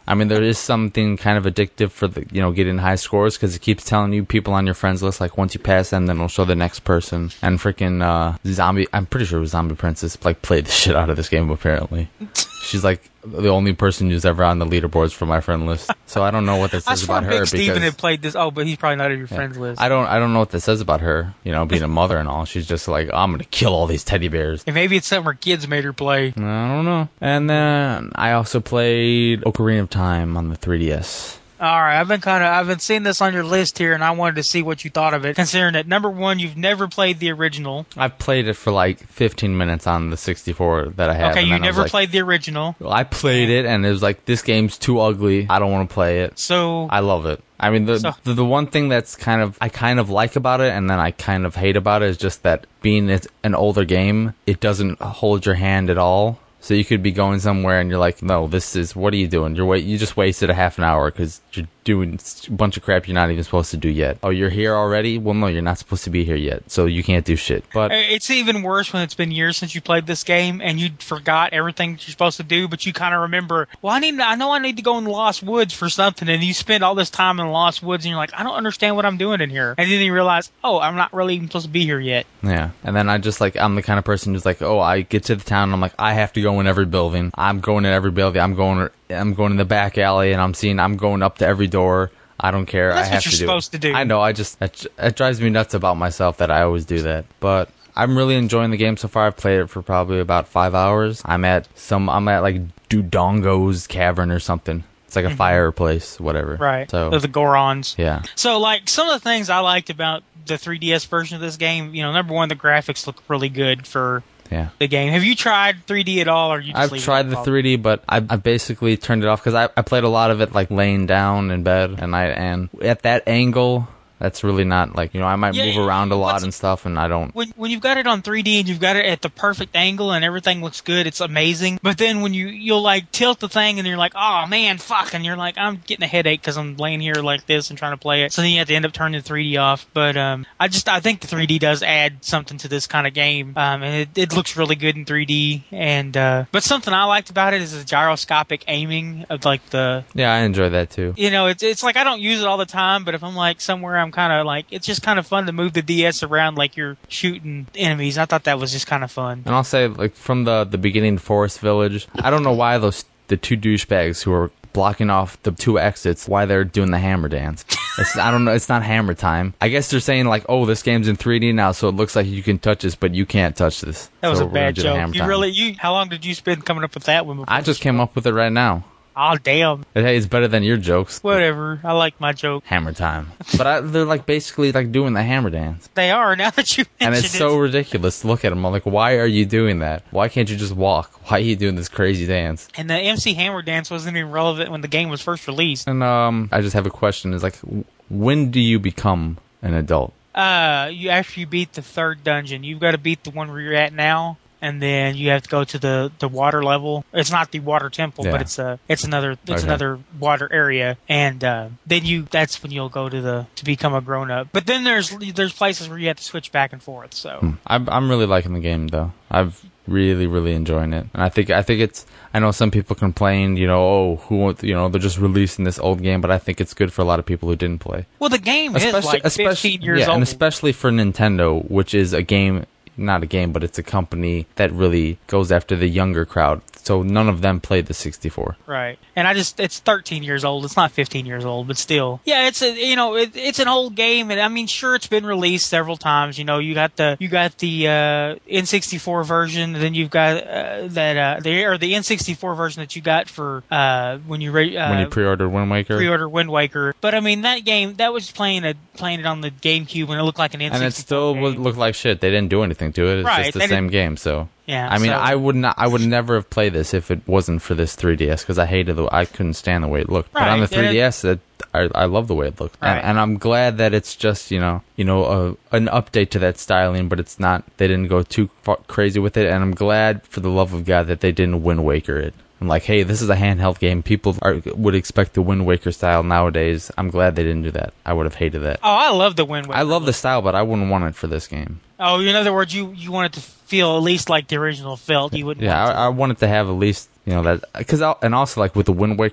I mean, there is something kind of addictive for the, you know, getting high scores because it keeps telling you people on your friends list, like once you pass them, then it'll show the next person. And freaking uh, Zombie, I'm pretty sure it was Zombie Princess, like played the shit out of this game apparently. She's like the only person who's ever on the leaderboards for my friend list. So I don't know what that says about her. Big because Steven had played this. Oh, but he's probably not on your yeah, friends list. I don't. I don't know what that says about her. You know, being a mother and all. She's just like, oh, I'm gonna kill all these teddy bears. And maybe it's something her kids made her play. I don't know. And then I also played Ocarina of Time on the three D S. All right, I've been kind of I've been seeing this on your list here, and I wanted to see what you thought of it. Considering that number one, you've never played the original. I've played it for like fifteen minutes on the sixty-four that I have. Okay, and you then never I was like, played the original. Well, I played it, and it was like, this game's too ugly. I don't want to play it. So I love it. I mean, the, So- the the one thing that's kind of I kind of like about it, and then I kind of hate about it, is just that being it's an older game, it doesn't hold your hand at all. So you could be going somewhere and you're like, no, this is, what are you doing? You're wait, you just wasted a half an hour because you're doing a bunch of crap you're not even supposed to do yet. Oh, you're here already? Well, no, you're not supposed to be here yet, so you can't do shit. But it's even worse when it's been years since you played this game and you forgot everything that you're supposed to do, but you kind of remember, well, I need, I know I need to go in the Lost Woods for something, and you spend all this time in the Lost Woods and you're like, I don't understand what I'm doing in here. And then you realize, oh, I'm not really even supposed to be here yet. yeah, and then I just like, I'm the kind of person who's like, oh, I get to the town and I'm like, I have to go in every building. I'm going in every building. I'm going. I'm going in the back alley, and I'm seeing. I'm going up to every door. I don't care. That's I have what you're to do supposed it. to do. I know. I just it, it drives me nuts about myself that I always do that. But I'm really enjoying the game so far. I've played it for probably about five hours. I'm at some. I'm at like Dodongo's Cavern or something. It's like a Mhm. fire place, whatever. Right. So Of the Gorons. yeah. So, like, some of the things I liked about the three D S version of this game, you know, number one, the graphics look really good for Yeah. the game. Have you tried three D at all, or you just I've leave it tried on the default? three D, but I, I basically turned it off because I, I played a lot of it like laying down in bed, and I and at that angle, that's really not like, you know, I might Yeah, move around a lot what's- and stuff, and I don't. When when you've got it on three D and you've got it at the perfect angle and everything looks good, it's amazing. But then when you you'll like tilt the thing and you're like, oh man, fuck, and you're like, I'm getting a headache because I'm laying here like this and trying to play it. So then you have to end up turning the three D off. But um, I just I think the three D does add something to this kind of game, um, and it, it looks really good in three D. And uh, but something I liked about it is the gyroscopic aiming of like the. Yeah, I enjoy that too. You know, it's it's like I don't use it all the time, but if I'm like somewhere, I'm kind of like, it's just kind of fun to move the D S around like you're shooting enemies. I thought that was just kind of fun. And I'll say, like, from the the beginning, Forest Village, I don't know why those the two douchebags who are blocking off the two exits, why they're doing the hammer dance. It's, I don't know. It's not hammer time. I guess they're saying like, oh, this game's in three D now, so it looks like you can touch this, but you can't touch this. That was So a we're gonna bad do the joke. hammer You time. really, you? How long did you spend coming up with that one? Before I just came up with it right now. Oh damn! Hey, it's better than your jokes. Whatever. I like my joke. Hammer time. But I, they're like basically like doing the hammer dance. They are now that you And mentioned it's so it. ridiculous to look at them. I'm like, why are you doing that? Why can't you just walk? Why are you doing this crazy dance? And the M C Hammer dance wasn't even relevant when the game was first released. And um, I just have a question. Is like, w- when do you become an adult? Uh, you after you beat the third dungeon, you've got to beat the one where you're at now, and then you have to go to the, the water level. It's not the water temple, Yeah. but it's a it's another it's Okay. another water area, and uh, then you that's when you'll go to the to become a grown up. But then there's there's places where you have to switch back and forth. So Hmm. I'm I'm really liking the game though. I've really really enjoying it, and I think I think it's. I know some people complain, you know, oh, who want, you know, they're just releasing this old game, but I think it's good for a lot of people who didn't play. well, the game is like fifteen years yeah, old. and especially for Nintendo, which is a game, not a game, but it's a company that really goes after the younger crowd. So none of them played the sixty-four. Right. And I just, it's thirteen years old. It's not fifteen years old, but still. Yeah, it's a, you know, it, it's an old game. And I mean, sure, it's been released several times. You know, you got the, you got the, uh, N sixty-four version. And then you've got, uh, that, uh, the, or the N sixty-four version that you got for, uh, when you, re- uh, When you pre-ordered Wind Waker. pre-order Wind Waker. But I mean, that game, that was playing a, playing it on the GameCube and it looked like an N sixty-four and it still game. would look like shit. They didn't do anything to it. It's Right, just the they same didn't- game, so. Yeah. I mean, so- I would not. I would never have played this if it wasn't for this three D S because I hated the. I couldn't stand the way it looked. But on Right, the and it- three D S, it, I I love the way it looked, Right. and, and I'm glad that it's just you know you know a, an update to that styling, but it's not. They didn't go too far, crazy with it, and I'm glad for the love of God that they didn't Wind Waker it. I'm like, hey, this is a handheld game. People are, would expect the Wind Waker style nowadays. I'm glad they didn't do that. I would have hated that. Oh, I love the Wind Waker. I love the style, but I wouldn't want it for this game. Oh, in other words, you, you want it to feel at least like the original felt. You wouldn't Yeah, want it to. I, I wanted to have at least, you know, that, because, and also, like, with the Wind Waker,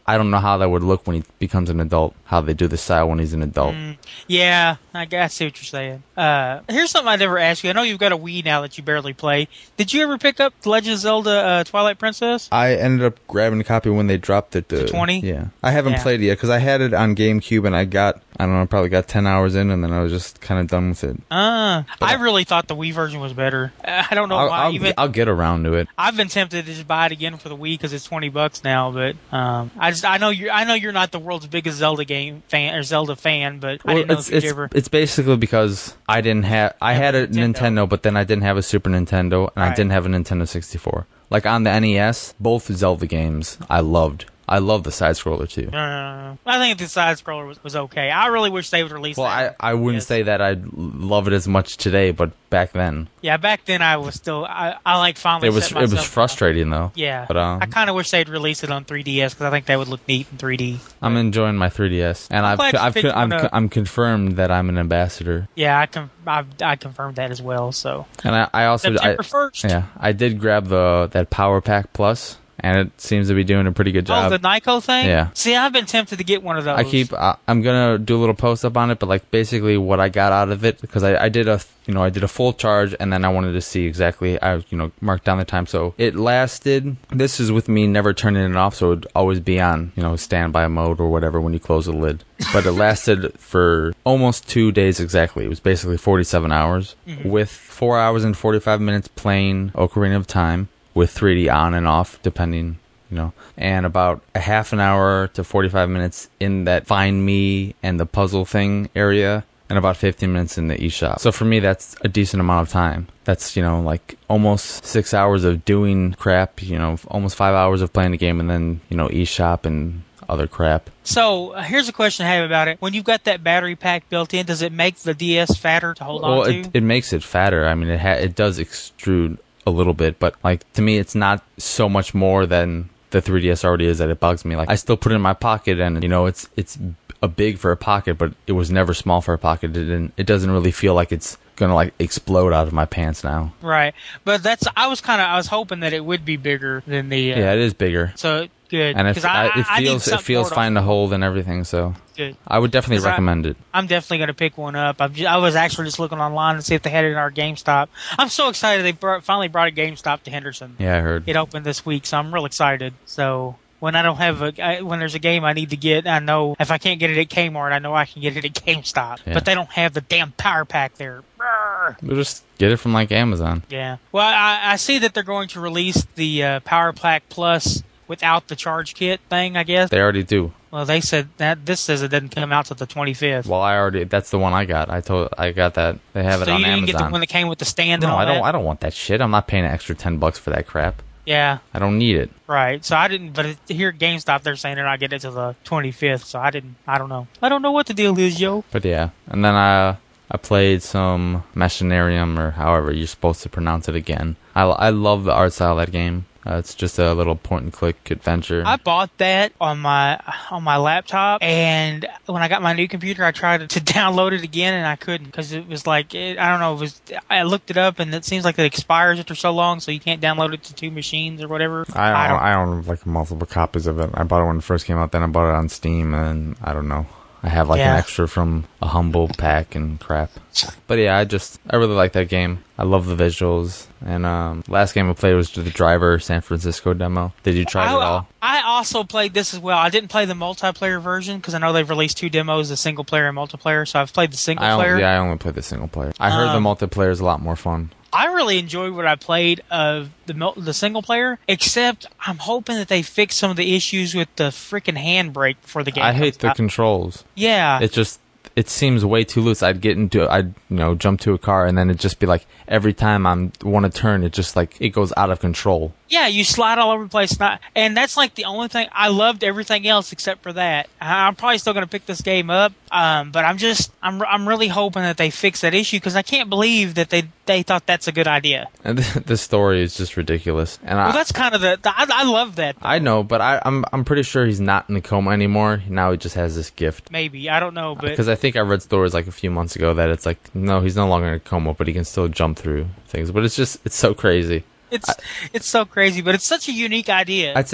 I don't know how that would look when he becomes an adult. How they do the style when he's an adult. Mm, yeah, I, I see what you're saying. Uh, here's something I never asked you. I know you've got a Wii now that you barely play. Did you ever pick up The Legend of Zelda uh, Twilight Princess? I ended up grabbing a copy when they dropped it. To twenty? Yeah. I haven't Yeah. played it yet because I had it on GameCube and I got, I don't know, I probably got ten hours in and then I was just kind of done with it. Uh, I really thought the Wii version was better. Uh, I don't know I'll, why. I'll, Even I'll get around to it. I've been tempted to just buy it again for the Wii because it's twenty bucks now. But um, I just I know you I know you're not the world's biggest Zelda game fan or Zelda fan, but I Well, didn't know it's, if you'd it's, ever. it's basically because I didn't have, I Have had a a Nintendo. Nintendo, but then I didn't have a Super Nintendo and I Right. didn't have a Nintendo sixty-four. Like on the N E S, both Zelda games I loved. I love the side scroller too. Uh, I think the side scroller was, was okay. I really wish they would release Well, that. I, I wouldn't Yes. say that I love it as much today, but back then Yeah, back then I was still I, I like finally. it was set it was myself- frustrating though. Yeah, But um, I kind of wish they'd release it on three D S because I think that would look neat in three D. I'm enjoying my three D S, and I'm I've glad you I've picked I'm one up. I'm confirmed that I'm an ambassador, Yeah, I can I, I confirmed that as well. So and I, I also I, September first. yeah I did grab the that Power Pack Plus, and it seems to be doing a pretty good Oh, job. the Nyko thing? Yeah. See, I've been tempted to get one of those. I keep. I, I'm gonna do a little post up on it, but like basically what I got out of it because I, I did a you know I did a full charge and then I wanted to see exactly I you know marked down the time, so it lasted. This is with me never turning it off, so it'd always be on you know standby mode or whatever when you close the lid. But it lasted for almost two days exactly. It was basically forty-seven hours Mm-hmm. with four hours and forty-five minutes playing Ocarina of Time with three D on and off depending. You know, and about a half an hour to forty-five minutes in that find me and the puzzle thing area, and about fifteen minutes in the eShop. So for me, that's a decent amount of time. That's, you know, like almost six hours of doing crap, you know, almost five hours of playing the game, and then, you know, eShop and other crap. So uh, here's a question I have about it. When you've got that battery pack built in, does it make the D S fatter to hold Well, on to? it, it makes it fatter. I mean, it ha- it does extrude a little bit, but like to me, it's not so much more than the three D S already is that it bugs me. Like I still put it in my pocket, and you know it's it's a big for a pocket, but it was never small for a pocket. It didn't. It doesn't really feel like it's gonna like explode out of my pants now. Right, but that's I was kind of I was hoping that it would be bigger than the. Uh, Yeah, it is bigger, So good. and it, 'Cause I, I, it I need feels it something feels more fine to to hold and everything. So Good. I would definitely 'Cause I- recommend it. I'm definitely going to pick one up. I'm just, I was actually just looking online to see if they had it in our GameStop. I'm so excited they brought, finally brought a GameStop to Henderson. Yeah, I heard. It opened this week, so I'm real excited. So when I don't have a, I, when there's a game I need to get, I know if I can't get it at Kmart, I know I can get it at GameStop. Yeah. But they don't have the damn power pack there. Brr. We'll just get it from like Amazon. Yeah. Well, I, I see that they're going to release the uh, Power Pack Plus without the charge kit thing, I guess. They already do. Well, they said that this says it doesn't come out till the twenty-fifth. Well, I already. That's the one I got. I told. I got that. They have it so on you didn't Amazon. get the one that came with the stand and no, all I don't. that? I don't want that shit. I'm not paying an extra ten bucks for that crap. Yeah, I don't need it. right. So I didn't, but it, here at GameStop they're saying they're not getting it till the twenty-fifth. So I didn't. I don't know. I don't know what the deal is, yo. But yeah, and then I I played some Machinarium or however you're supposed to pronounce it again. I, I love the art style of that game. Uh, it's just a little point and click adventure. I bought that on my on my laptop, and when I got my new computer, I tried to download it again, and I couldn't because it was like it, I don't know. It was I looked it up, and it seems like it expires after so long, so you can't download it to two machines or whatever. I I own, don't- I own like multiple copies of it. I bought it when it first came out. Then I bought it on Steam, and I don't know. I have like Yeah. an extra from a Humble pack and crap. But yeah, I just I really like that game. I love the visuals. And um, last game I played was the Driver San Francisco demo. Did you try I, it all? I also played this as well. I didn't play the multiplayer version because I know they've released two demos, the single player and multiplayer. So I've played the single I only, player. yeah, I only played the single player. I heard Um, the multiplayer is a lot more fun. I really enjoyed what I played of the mul- the single player, except I'm hoping that they fix some of the issues with the freaking handbrake before the game. I hate comes the out. controls. Yeah, It just it seems way too loose. I'd get into I'd you know jump to a car and then it'd just be like every time I'm want to turn, it just like it goes out of control. yeah, you slide all over the place, not, and that's like the only thing. I loved everything else except for that. I- I'm probably still going to pick this game up, um, but I'm just I'm I'm really hoping that they fix that issue because I can't believe that they they thought that's a good idea. And the, the story is just ridiculous. And Well, I that's kind of the, the I, I love that. I know, but I, I'm I'm pretty sure he's not in a coma anymore. Now he just has this gift. Maybe I don't know, but Because I think I read stories like a few months ago that it's like no, he's no longer in a coma, but he can still jump through things. But it's just it's so crazy. it's it's so crazy. But it's such a unique idea. I'd say like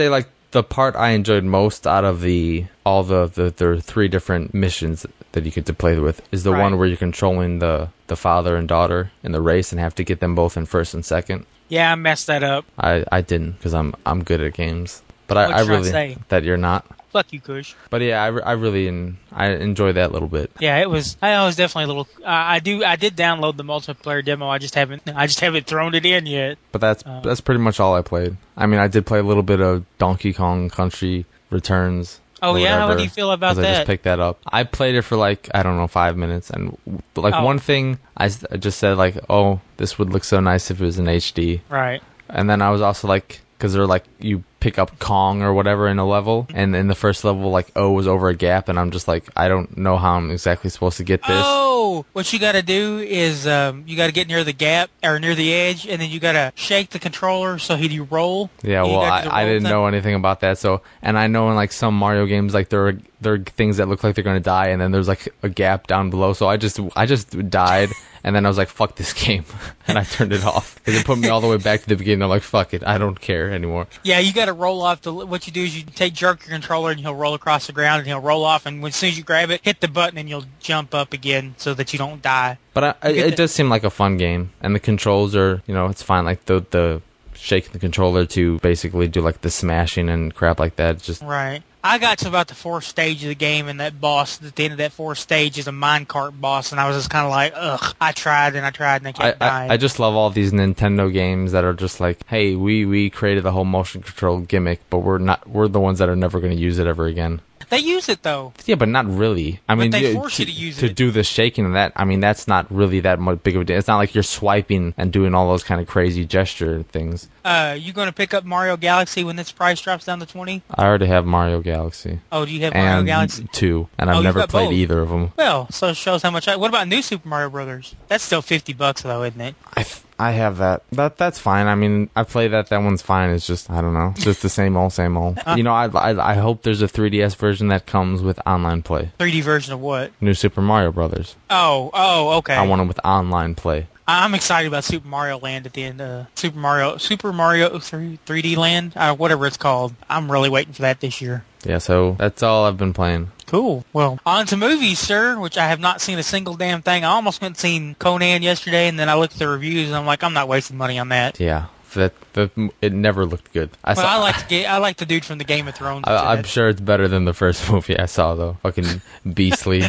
the part I enjoyed most out of the all the the, the three different missions that you get to play with is the Right. one where you're controlling the the father and daughter in the race and have to get them both in first and second. Yeah, I messed that up. I, I didn't because I'm I'm good at games, but I, What I you trying to really say? that you're not. Fuck you, Kush. But yeah, I, re- I really en- I enjoy that a little bit. Yeah, it was. I was definitely a little. Uh, I do. I did download the multiplayer demo. I just haven't. I just haven't thrown it in yet. But that's Uh, that's pretty much all I played. I mean, I did play a little bit of Donkey Kong Country Returns. Oh or yeah, whatever, what do you feel about 'cause I just that? picked that up. I played it for like I don't know five minutes, and like Oh. one thing I, s- I just said like, oh, this would look so nice if it was in H D. Right. And then I was also like, because they're like, you pick up Kong or whatever in a level, and in the first level, like, O was over a gap, and I'm just like, I don't know how I'm exactly supposed to get this. Oh, what you got to do is um, you got to get near the gap or near the edge, and then you got to shake the controller so he roll. Yeah, And you well, gotta I, do the I roll didn't thing. know anything about that, so, and I know in, like, some Mario games, like, there are, there are things that look like they're gonna die, and then there's, like, a gap down below, so I just, I just died, and then I was like, fuck this game, and I turned it off, because it put me all the way back to the beginning. I'm like, fuck it, I don't care anymore. Yeah, you got to roll off the. What you do is you take jerk your controller and he'll roll across the ground and he'll roll off, and when, as soon as you grab it, hit the button and you'll jump up again so that you don't die. But I, I, You get it the- does seem like a fun game, and the controls are, you know, it's fine. Like the the shaking the controller to basically do like the smashing and crap like that. It's just Right. I got to about the fourth stage of the game, and that boss at the end of that fourth stage is a minecart boss, and I was just kind of like, ugh. I tried and I tried and I I, kept I, dying. I just love all these Nintendo games that are just like, hey, we we created the whole motion control gimmick, but we're not we're the ones that are never going to use it ever again. They use it though. Yeah, but not really. I mean, they you- force you to use to it. do the shaking and that. I mean, that's not really that much big of a deal. It's not like you're swiping and doing all those kind of crazy gesture things. Uh, you going to pick up Mario Galaxy when its price drops down to twenty? I already have Mario Galaxy Oh, do you have Mario and Galaxy? two, and I've Oh, you've never got played both. either of them. Well, so it shows how much. I, what about New Super Mario Brothers? That's still fifty bucks though, isn't it? I, th- I have that. That that's fine. I mean, I play that. That one's fine. It's just I don't know. It's just the same old, same old. You know, I, I I hope there's a three D S version that comes with online play. three D version of what? New Super Mario Brothers. Oh, oh, okay. I want them with online play. I'm excited about Super Mario Land at the end. Uh, Super Mario, Super Mario three, 3D Land, uh, whatever it's called. I'm really waiting for that this year. Yeah. So that's all I've been playing. Cool. Well, on to movies, sir, which I have not seen a single damn thing. I almost went and seen Conan yesterday, and then I looked at the reviews, and I'm like, I'm not wasting money on that. Yeah. That, that it never looked good. I But saw. I like the ga- I like the dude from the Game of Thrones. which I, I'm had- sure it's better than the first movie I saw though. Fucking beastly.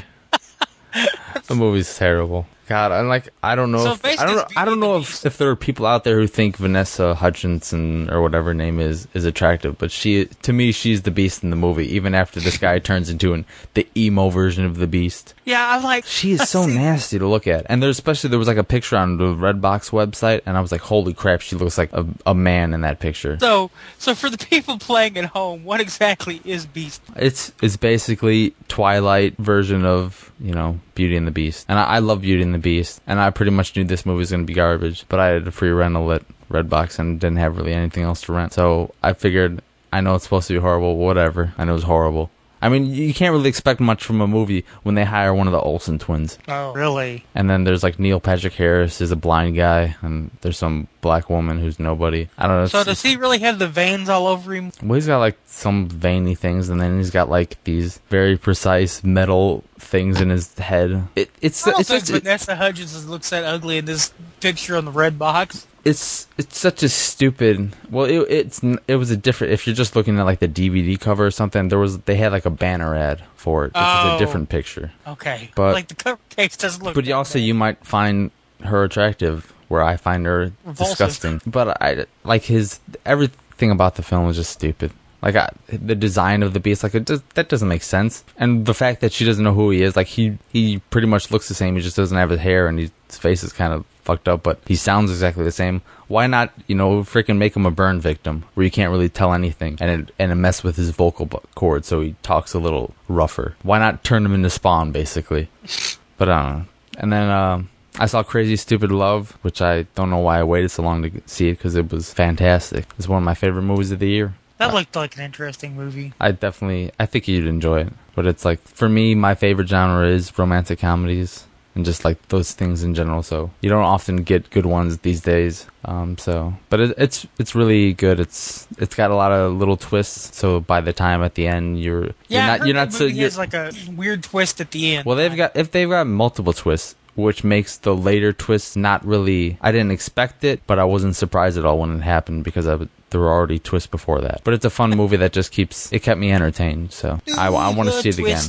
The movie's terrible. God, I'm like, I don't know. So if, I basically don't know. it's I don't Beauty know and the if, Beast. if there are people out there who think Vanessa Hudgenson or whatever her name is is attractive, but she, to me, she's the Beast in the movie. Even after this guy turns into an the emo version of the Beast, Yeah, I like. she is so nasty to look at. And there's especially there was like a picture on the Redbox website, and I was like, holy crap, she looks like a, a man in that picture. So, so for the people playing at home, what exactly is Beast? It's it's basically Twilight version of, you know, Beauty and the Beast. And I, I love Beauty and the Beast. And I pretty much knew this movie was going to be garbage. But I had a free rental at Redbox and didn't have really anything else to rent. So I figured, I know it's supposed to be horrible, whatever. I know it's horrible. I mean, you can't really expect much from a movie when they hire one of the Olsen twins. Oh, really? And then there's like Neil Patrick Harris is a blind guy. And there's some black woman who's nobody. I don't know. So it's- does he really have the veins all over him? Well, he's got like some veiny things, and then he's got like these very precise metal things in his head. It, it's I don't it's think just, it, Vanessa Hudgens looks that ugly in this picture on the red box. it's it's such a stupid. Well, it, it's n- it was a different. If you're just looking at like the D V D cover or something, there was they had like a banner ad for it, which is Oh. a different picture. Okay, But- like the cover case doesn't look. But that also, bad. you might find her attractive, where I find her Repulsive. disgusting. But I like his everything about the film is just stupid. Like I, the design of the beast, like it does, that doesn't make sense. And the fact that she doesn't know who he is, like he he pretty much looks the same. He just doesn't have his hair, and he, his face is kind of fucked up. But he sounds exactly the same. Why not, you know, freaking make him a burn victim where you can't really tell anything, and it and it mess with his vocal bu- cords, so he talks a little rougher. Why not turn him into Spawn, basically? But I don't know. And then um, I saw Crazy Stupid Love, which I don't know why I waited so long to see it because it was fantastic. It's one of my favorite movies of the year. that looked like an interesting movie. I definitely, I think you'd enjoy it. But it's like, for me, my favorite genre is romantic comedies. and just like those things in general. So you don't often get good ones these days. Um, so, but it, it's it's really good. It's it's got a lot of little twists. So by the time at the end, you're Yeah, you're I not heard you're that not so movie you're, has like a weird twist at the end. well, they've got if they've got multiple twists, which makes the later twists not really. I didn't expect it, but I wasn't surprised at all when it happened because I, there were already twists before that. But it's a fun movie that just keeps it kept me entertained. So I, I want to see it again.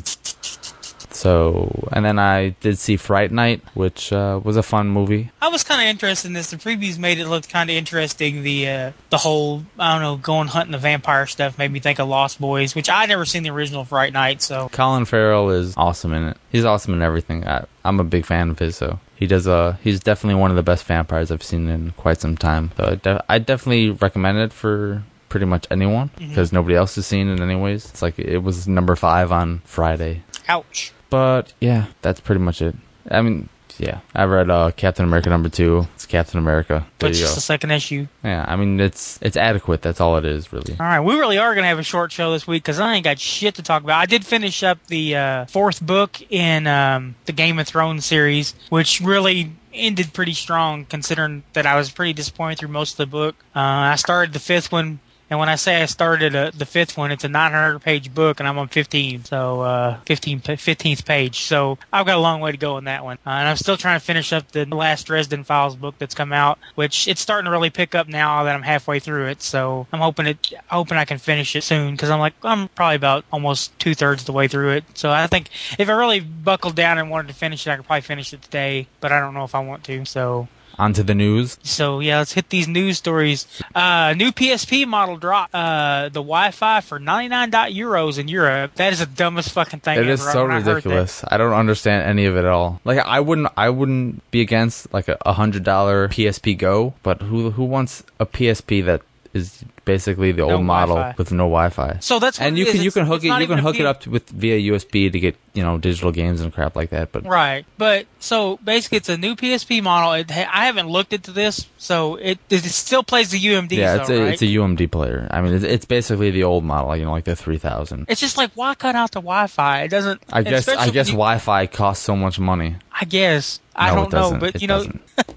So, and then I did see Fright Night, which uh, was a fun movie. I was kind of interested in this. The previews made it look kind of interesting. The uh, the whole, I don't know, going hunting the vampire stuff made me think of Lost Boys, which I'd never seen the original Fright Night. So Colin Farrell is awesome in it. He's awesome in everything. I, I'm a big fan of his, so he does. Uh, he's definitely one of the best vampires I've seen in quite some time. So I, def- I definitely recommend it for pretty much anyone because mm-hmm. nobody else has seen it anyways. It's like it was number five on Friday. Ouch. But yeah, that's pretty much it. I mean, yeah, I read uh, Captain America number two. It's Captain America. There Which you is go. the second issue. Yeah, I mean it's it's adequate. That's all it is, really. All right, we really are gonna have a short show this week because I ain't got shit to talk about. I did finish up the uh, fourth book in um, the Game of Thrones series, which really ended pretty strong considering that I was pretty disappointed through most of the book. Uh, I started the fifth one. And when I say I started uh, the fifth one, it's a nine hundred page book, and I'm on fifteen, so uh, fifteen, fifteenth page. So I've got a long way to go in that one. Uh, and I'm still trying to finish up the last Dresden Files book that's come out, which it's starting to really pick up now that I'm halfway through it. So I'm hoping it, hoping I can finish it soon, because I'm like I'm probably about almost two thirds the way through it. So I think if I really buckled down and wanted to finish it, I could probably finish it today. But I don't know if I want to. So. On to the news. So, yeah, let's hit these news stories. Uh, new P S P model dropped. Uh, the Wi-Fi for ninety-nine euros in Europe. That is the dumbest fucking thing It ever. is so ridiculous. I, I don't understand any of it at all. Like, I wouldn't I wouldn't be against, like, a one hundred dollars P S P Go, but who who wants a P S P that is basically the no old model Wi-Fi. With no Wi-Fi? So that's what and you it can is. you can It's, hook it's it you can hook P- it up to, with via U S B to get, you know, digital games and crap like that. But right, but so basically it's a new P S P model. It, I haven't looked into this, so it it still plays the U M Ds. yeah, it's though, a right? it's a U M D player. I mean, it's, it's basically the old model, you know, like the three thousand. It's just like, why cut out the Wi-Fi? It doesn't. I guess I guess you, Wi-Fi costs so much money. I guess. I No, don't it doesn't. know, but It you know,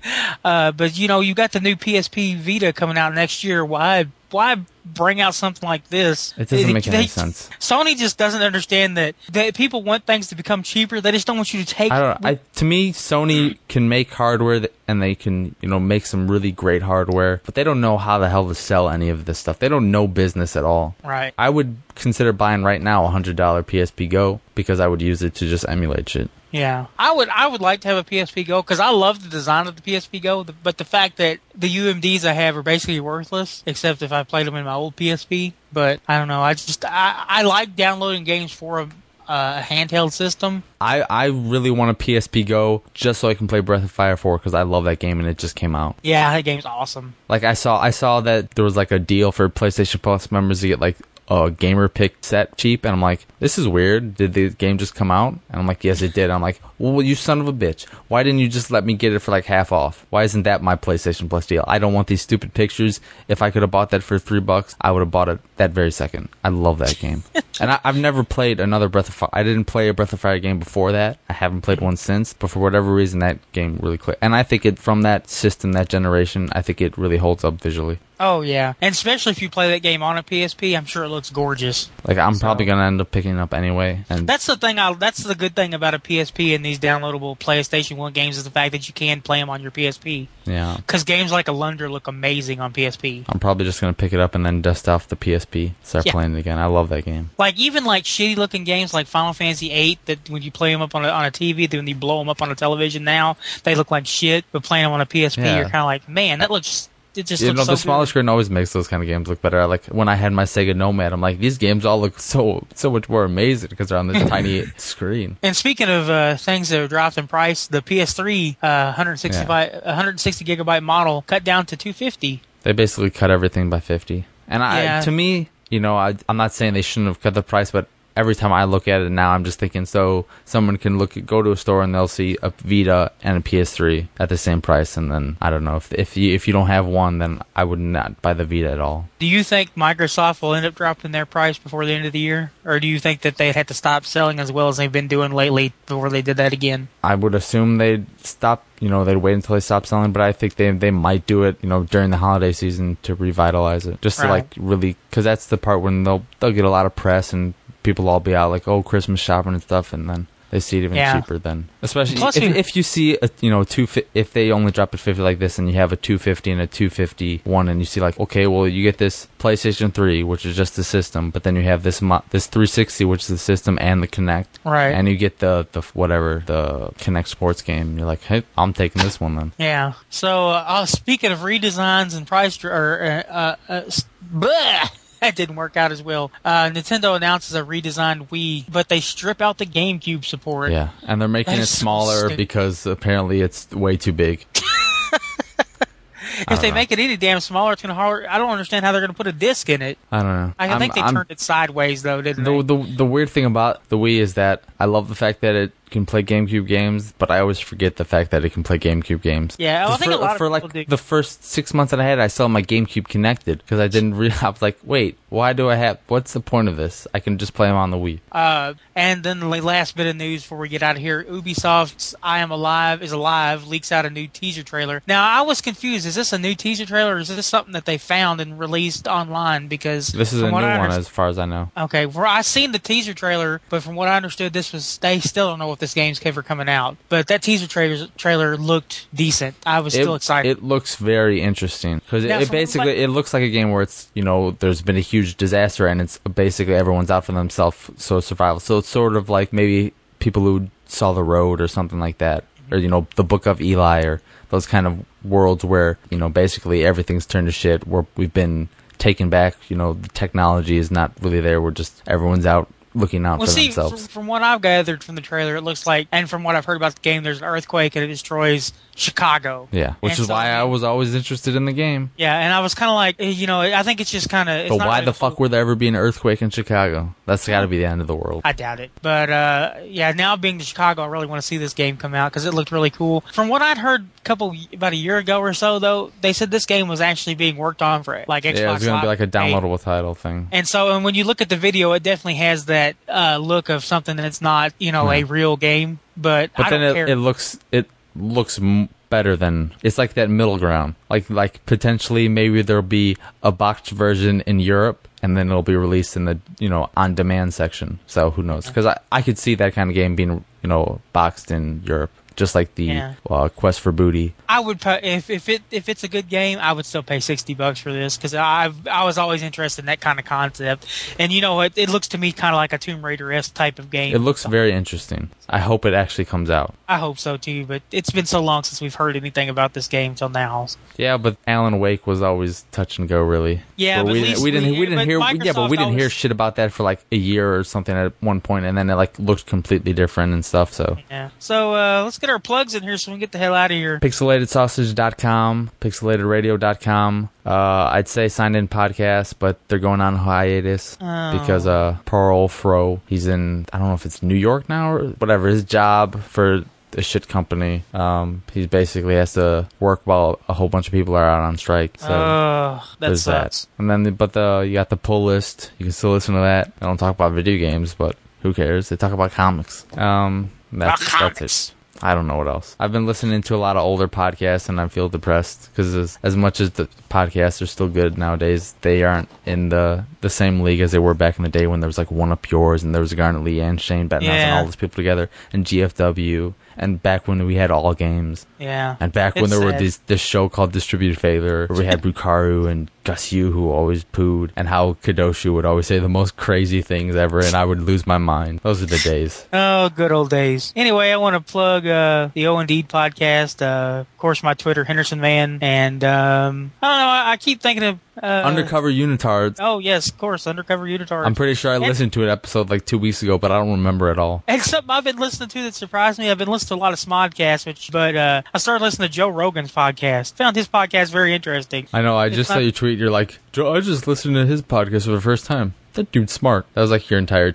uh, but you know, you got the new P S P Vita coming out next year. Why, why bring out something like this? It doesn't make they, any sense. Sony just doesn't understand that, that people want things to become cheaper. They just don't want you to take. I don't know. I, to me, Sony can make hardware that, and they can, you know, make some really great hardware, but they don't know how the hell to sell any of this stuff. They don't know business at all. Right. I would consider buying right now a one hundred dollars P S P Go because I would use it to just emulate shit. Yeah, I would. I would like to have a P S P Go because I love the design of the P S P Go. But the fact that the U M Ds I have are basically worthless, except if I played them in my old P S P. But I don't know. I just I, I like downloading games for a, a handheld system. I, I really want a P S P Go just so I can play Breath of Fire four because I love that game and it just came out. Yeah, that game's awesome. Like I saw I saw that there was like a deal for PlayStation Plus members to get like a gamer pick set cheap, and I'm like, this is weird. Did the game just come out? And I'm like, yes, it did. I'm like, well, you son of a bitch. Why didn't you just let me get it for like half off? Why isn't that my PlayStation Plus deal? I don't want these stupid pictures. If I could have bought that for three bucks, I would have bought it that very second. I love that game. And I, I've never played another Breath of Fire. I didn't play a Breath of Fire game before that. I haven't played one since, but for whatever reason, that game really clicked. And I think it, from that system, that generation, I think it really holds up visually. Oh, yeah. And especially if you play that game on a P S P, I'm sure it looks gorgeous. Like, I'm So- probably going to end up picking it up anyway. And That's the thing. I, that's the good thing about a P S P and these downloadable PlayStation one games is the fact that you can play them on your P S P. yeah, Because games like Alundra look amazing on P S P. I'm probably just going to pick it up and then dust off the P S P, start Yeah. playing it again. I love that game. Like even like shitty looking games like Final Fantasy eight that when you play them up on a, on a T V, then when you blow them up on a television now, they look like shit. But playing them on a P S P, Yeah. you're kind of like, man, that looks. It just You looks know, so the smaller good. screen always makes those kind of games look better. Like when I had my Sega Nomad, I'm like, these games all look so so much more amazing because they're on this tiny screen. And speaking of uh, things that have dropped in price, the P S three uh, one sixty, Yeah. one hundred sixty gigabyte model cut down to two fifty. They basically cut everything by fifty. And I, Yeah. to me, you know, I, I'm not saying they shouldn't have cut the price, but every time I look at it now, I'm just thinking, so someone can look at, go to a store and they'll see a Vita and a P S three at the same price, and then I don't know if if you if you don't have one, then I would not buy the Vita at all. Do you think Microsoft will end up dropping their price before the end of the year, or do you think that they'd have to stop selling as well as they've been doing lately before they did that again? I would assume they'd stop. You know, they'd wait until they stop selling, but I think they they might do it, you know, during the holiday season to revitalize it, just to Right. like really, because that's the part when they'll they'll get a lot of press and people all be out like, oh, Christmas shopping and stuff, and then they see it even Yeah. cheaper then. Especially Plus if, you- if you see a, you know, two fi- if they only drop it fifty like this, and you have a two fifty and a two fifty-one, and you see like, okay, well, you get this PlayStation three, which is just the system, but then you have this mo- this three sixty, which is the system and the Kinect, Right. and you get the the whatever the Kinect sports game. You're like, hey, I'm taking this one then. Yeah. So, uh, uh, speaking of redesigns and price, dr- or uh, uh, uh, s- bleh, that didn't work out as well. Uh, Nintendo announces a redesigned Wii, but they strip out the GameCube support. Yeah, and they're making That it is so smaller stupid. because apparently it's way too big. If they know. make it any damn smaller, it's gonna hard. I don't understand how they're gonna put a disc in it. I don't know. I I'm- think they I'm- turned it sideways though, didn't The, they? the the weird thing about the Wii is that I love the fact that it can play GameCube games, but I always forget the fact that it can play GameCube games. Yeah, I 'Cause think for, a lot of for people like do. the first six months that I had, I still had my GameCube connected because I didn't. Re- I was like, wait, why do I have? What's the point of this? I can just play them on the Wii. Uh, and then the last bit of news before we get out of here, Ubisoft's I Am Alive is Alive leaks out a new teaser trailer. Now, I was confused. Is this a new teaser trailer, or is this something that they found and released online? Because This is from a new what I one, underst- as far as I know. Okay, well, I seen the teaser trailer, but from what I understood, this was they still don't know if this game's ever coming out. But that teaser trailer trailer looked decent. I was still it, excited. It looks very interesting because it, Now, it from basically what- it looks like a game where it's, you know, there's been a huge disaster and it's basically everyone's out for themselves, so survival. So it's sort of like maybe people who saw The Road or something like that, or you know, the Book of Eli, or those kind of worlds where, you know, basically everything's turned to shit. Where we've been taken back. You know, the technology is not really there. We're just everyone's out looking out Well, for see, themselves. from, from what I've gathered from the trailer, it looks like, and from what I've heard about the game, there's an earthquake and it destroys Chicago. Yeah, which And is so, why I I mean- was always interested in the game. Yeah, and I was kind of like, eh, you know, I think it's just kind of. But why the fuck would there ever be an earthquake in Chicago? That's got to be the end of the world. I doubt it. But, uh, yeah, now being to Chicago, I really want to see this game come out because it looked really cool. From what I'd heard a couple, about a year ago or so, though, they said this game was actually being worked on for like Xbox Yeah, it's going to be Live like a eight. downloadable title thing. And so, and when you look at the video, it definitely has that uh, look of something that's not, you know, a Yeah. real game. But, But I then don't it, care. it looks it looks m- better than it's like that middle ground. Like like potentially maybe there'll be a boxed version in Europe and then it'll be released in the, you know, on demand section. So who knows? Because I I could see that kind of game being, you know, boxed in Europe. Just like the Yeah. uh, Quest for Booty. I would pay, if if it if it's a good game, I would still pay sixty bucks for this because I I was always interested in that kind of concept, and you know what, it looks to me kind of like a Tomb Raider esque type of game. It looks very interesting. I hope it actually comes out. I hope so too, but it's been so long since we've heard anything about this game till now. Yeah, but Alan Wake was always touch and go, really. Yeah, Where but we at didn't, least we didn't we- we didn't but hear yeah, but we Microsoft didn't hear always- shit about that for like a year or something at one point, and then it like looked completely different and stuff. So Yeah. So uh, let's get our plugs in here so we can get the hell out of here. pixelated sausage dot com, pixelated radio dot com. Uh, I'd say signed in podcast, but they're going on hiatus Oh. because uh, poor old Fro, he's in, I don't know if it's New York now or whatever, his job for a shit company. Um, he basically has to work while a whole bunch of people are out on strike. So Oh, that there's sucks. that. And then, the, but the you got the pull list. You can still listen to that. I don't talk about video games, but who cares? They talk about comics. Um, that's, About that's comics. it. I don't know what else. I've been listening to a lot of older podcasts, and I feel depressed because as, as much as the podcasts are still good nowadays, they aren't in the the same league as they were back in the day when there was like One Up Yours, and there was Garnet Lee and Shane Bettinoff and Yeah. all those people together, and G F W, and back when we had All Games. Yeah. And back when It's there were sad. these this show called Distributed Failure, where we had Bukaru and Gus Yu who always pooed, and how Kadoshu would always say the most crazy things ever, and I would lose my mind. Those are the days. Oh, good old days. Anyway, I want to plug uh, the O Indeed podcast. Uh, of course, my Twitter, Henderson Man, and um, I don't know. I, I keep thinking of uh, Undercover Unitards. Oh yes, of course, Undercover Unitard. I'm pretty sure I And- listened to an episode like two weeks ago, but I don't remember at all. And something I've been listening to that surprised me. I've been listening to a lot of Smodcasts, which, but uh, I started listening to Joe Rogan's podcast. Found his podcast very interesting. I know, I It's just not- saw you tweet, you're like, Joe, I just listened to his podcast for the first time. That dude's smart. That was like your entire tweet.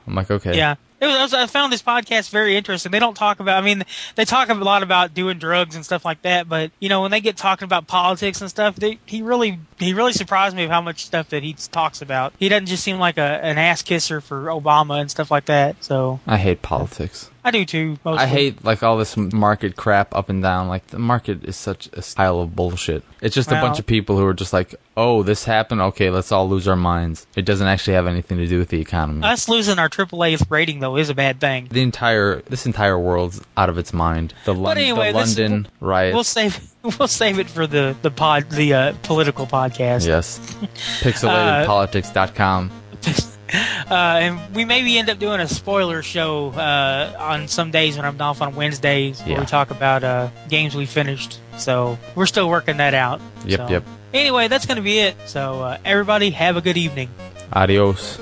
I'm like, okay. Yeah. It was, I found this podcast very interesting. They don't talk about, I mean, they talk a lot about doing drugs and stuff like that, but, you know, when they get talking about politics and stuff, they, he really he really surprised me with how much stuff that he talks about. He doesn't just seem like a, an ass kisser for Obama and stuff like that, so. I hate politics. I do too, mostly. I hate, like, all this market crap up and down. Like, the market is such a style of bullshit. It's just a Well, bunch of people who are just like, oh, this happened, okay, let's all lose our minds. It doesn't actually have anything to do with the economy. Us losing our triple A rating, though, is a bad thing. The entire, this entire world's out of its mind. The, Lon- anyway, the this- London riots. We'll save we'll save it for the the pod the uh, political podcast. Yes. pixelated politics dot com. Uh, and we maybe end up doing a spoiler show uh, on some days when I'm off on Wednesdays where Yeah. we talk about uh, games we finished. So we're still working that out. Yep, So, yep. Anyway, that's going to be it. So uh, everybody have a good evening. Adios.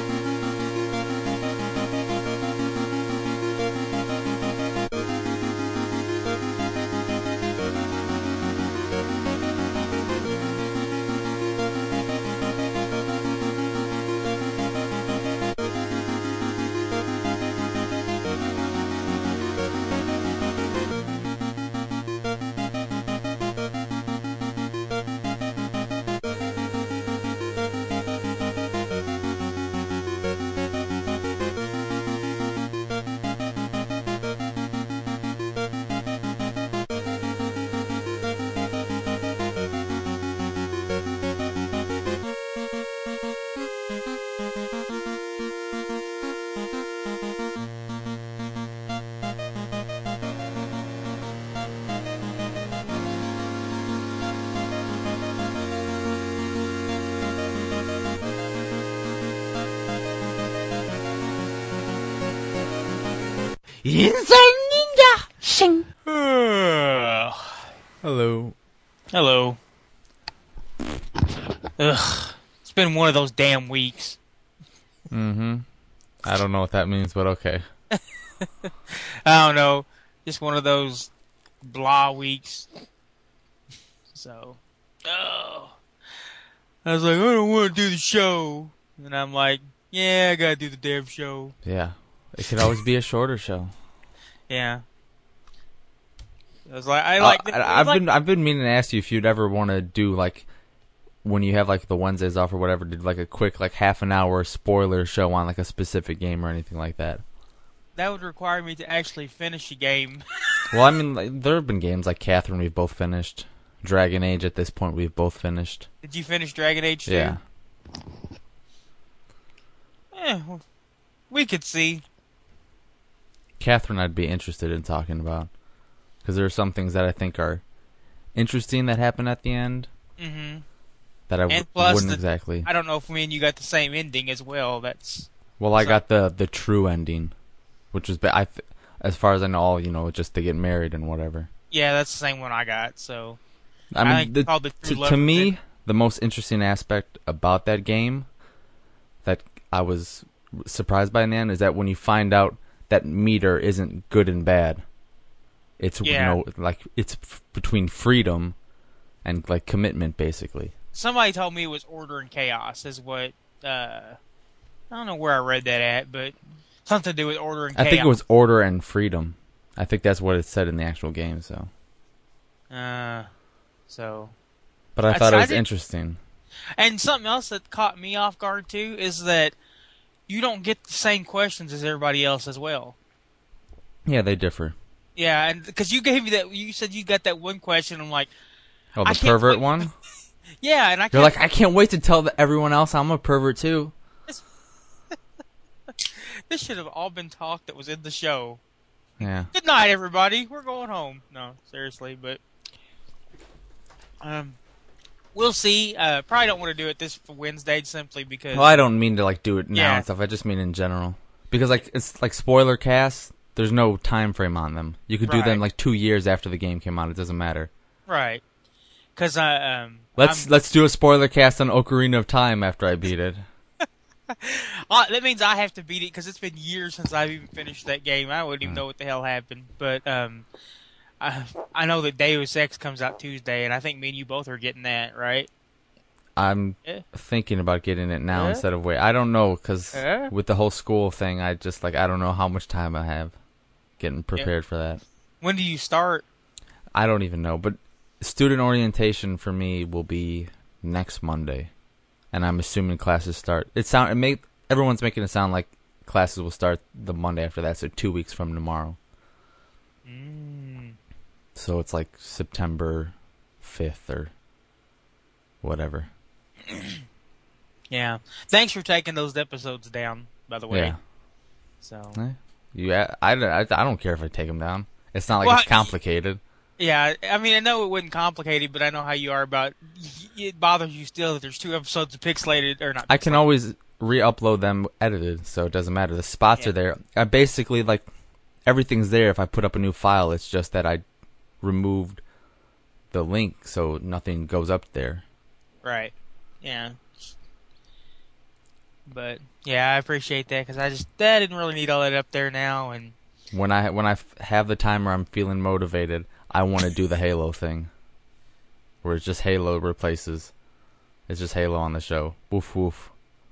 Hello. Hello. Ugh. It's been one of those damn weeks. Mm-hmm. I don't know what that means, but okay. I don't know. Just one of those blah weeks. So, oh. I was like, I don't want to do the show. And I'm like, yeah, I gotta do the damn show. Yeah. It could always be a shorter show. Yeah. I was like, I like. Uh, I- I've like, been I've been meaning to ask you if you'd ever want to do like when you have like the Wednesdays off or whatever, did like a quick like half an hour spoiler show on like a specific game or anything like that. that would require me to actually finish a game. Well, I mean, like, there have been games like Catherine we've both finished. Dragon Age at this point we've both finished. Did you finish Dragon Age two? Yeah. Eh, well, we could see. Catherine I'd be interested in talking about. Because there are some things that I think are interesting that happen at the end Mm-hmm. that I w- And plus wouldn't the- exactly. I don't know if me and you got the same ending as well. That's Well, I so- got the the true ending, which was ba- I, th- as far as I know, all you know, just to get married and whatever. yeah, that's the same one I got. So I I mean, think the, called the True to, Love to of me, it. the most interesting aspect about that game that I was surprised by in the end is that when you find out that meter isn't good and bad, it's Yeah. you know like it's f- between freedom and like commitment, basically. somebody told me it was Order and Chaos is what. Uh, I don't know where I read that at, but something to do with Order and I Chaos. think it was order and freedom. I think that's what it said in the actual game. So, Uh, so but I I- thought it I was did- interesting. and something else that caught me off guard too is that you don't get the same questions as everybody else as well. Yeah, they differ. Yeah, and because you gave me that, you said you got that one question. I'm like, Oh, I the can't pervert wait- one. yeah, and I You're kept, like, I can't wait to tell the, everyone else I'm a pervert too. this should have all been talk that was in the show. Yeah. Good night, everybody. We're going home. No, seriously, but um, we'll see. Uh, probably don't want to do it this for Wednesday simply because Well, I don't mean to like do it now Yeah. and stuff. I just mean in general because like it's like spoiler casts. There's no time frame on them. You could do them Right. like two years after the game came out. It doesn't matter. right, because I um, Let's I'm- let's do a spoiler cast on Ocarina of Time after I beat it. Uh, that means I have to beat it because it's been years since I've even finished that game. I wouldn't even know what the hell happened. But um, I I know that Deus Ex comes out Tuesday, and I think me and you both are getting that, right? I'm Yeah. thinking about getting it now Yeah. instead of wait. I don't know because Yeah. with the whole school thing, I just like I don't know how much time I have getting prepared for that. When do you start? I don't even know, but student orientation for me will be next Monday, and I'm assuming classes start. It sound it make everyone's making it sound like classes will start the Monday after that, so two weeks from tomorrow. Mm. So it's like September fifth or whatever. Yeah. Thanks for taking those episodes down, by the way. Yeah. So. Eh, You, I, I, I I don't care if I take them down. It's not like Well, it's complicated. Yeah, I mean, I know it wasn't complicated, but I know how you are about. It bothers you still that there's two episodes of Pixelated or not. I can always re-upload them edited, so it doesn't matter. The spots Yeah. are there. I basically like everything's there. If I put up a new file, it's just that I removed the link, so nothing goes up there. Right. Yeah. But yeah, I appreciate that because I just I didn't really need all that up there now, and When I when I f- have the time where I'm feeling motivated, I want to do the Halo thing, where it's just Halo replaces. It's just Halo on the show. Woof woof.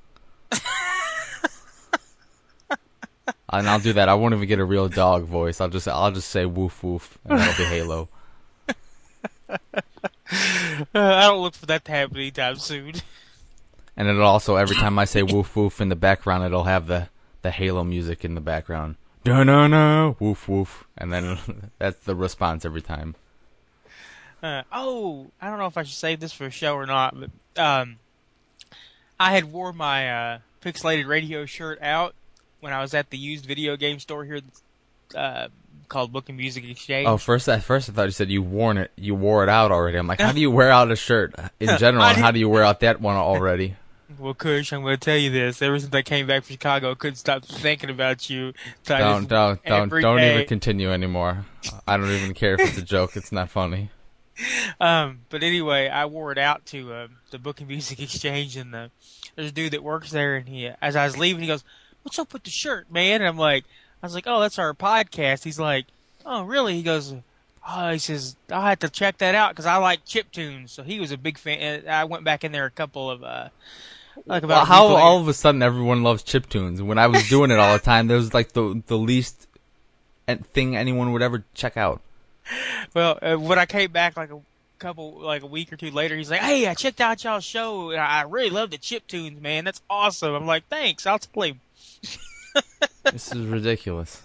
And I'll do that. I won't even get a real dog voice. I'll just I'll just say woof woof, and that'll be Halo. uh, I don't look for that to happen anytime soon. And it'll also every time I say woof woof in the background, it'll have the the Halo music in the background. Da na na woof woof, and then that's the response every time. Uh, oh, I don't know if I should save this for a show or not, but um, I had wore my uh, Pixelated Radio shirt out when I was at the used video game store here uh, called Book and Music Exchange. Oh, first at first I thought you said you worn it, you wore it out already. I'm like, how do you wear out a shirt in general, and how do you wear out that one already? Well, Kush, I'm going to tell you this. Ever since I came back from Chicago, I couldn't stop thinking about you. So I Don't just- don't don't every don't day- even continue anymore. I don't even care if it's a joke. It's not funny. Um, but anyway, I wore it out to uh, the Book and Music Exchange, and the, there's a dude that works there, and he, as I was leaving, he goes, "What's up with the shirt, man?" And I'm like, I was like, "Oh, that's our podcast." He's like, "Oh, really?" He goes, "Oh," he says, "I'll have to check that out because I like chiptunes." So he was a big fan. I went back in there a couple of, uh, like Well, about how a week later. all of a sudden everyone loves chiptunes? When I was doing it all the time, there was like the the least an- thing anyone would ever check out. Well, uh, when I came back like a couple, like a week or two later, he's like, "Hey, I checked out y'all's show, and I really love the chiptunes, man. That's awesome." I'm like, "Thanks, I'll tell him." This is ridiculous.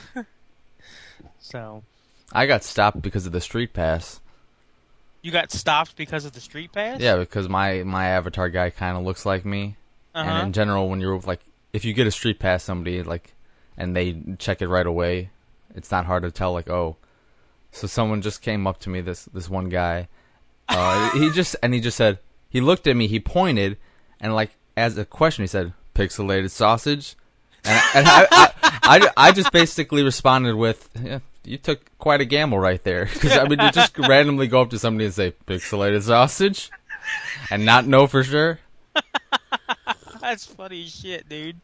So I got stopped because of the street pass. you got stopped because of the street pass? Yeah, because my my avatar guy kind of looks like me, Uh-huh. and in general, when you're like, if you get a street pass somebody like, and they check it right away, it's not hard to tell. Like, oh, so someone just came up to me. This this one guy, uh, he just and he just said he looked at me. He pointed and like as a question, he said, "Pixelated sausage," and, and I, I, I I just basically responded with, yeah, "You took quite a gamble right there," because I mean, you just randomly go up to somebody and say "pixelated sausage," and not know for sure. That's funny as shit, dude.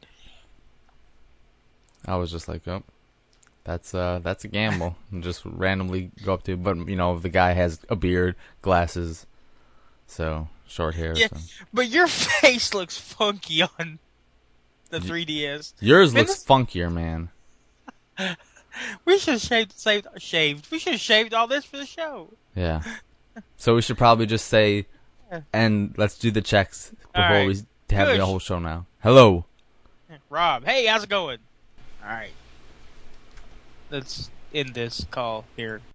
I was just like, oh, that's uh, that's a gamble. And just randomly go up to, but you know, the guy has a beard, glasses, so short hair. Yeah, So. but your face looks funky on the three D S. Yours Man, looks funkier, man. We should have shaved, saved, shaved. We should have shaved all this for the show. Yeah. So we should probably just say, and let's do the checks before All right. we have Good. the whole show now. Hello. Rob, hey, how's it going? All right. Let's end this call here.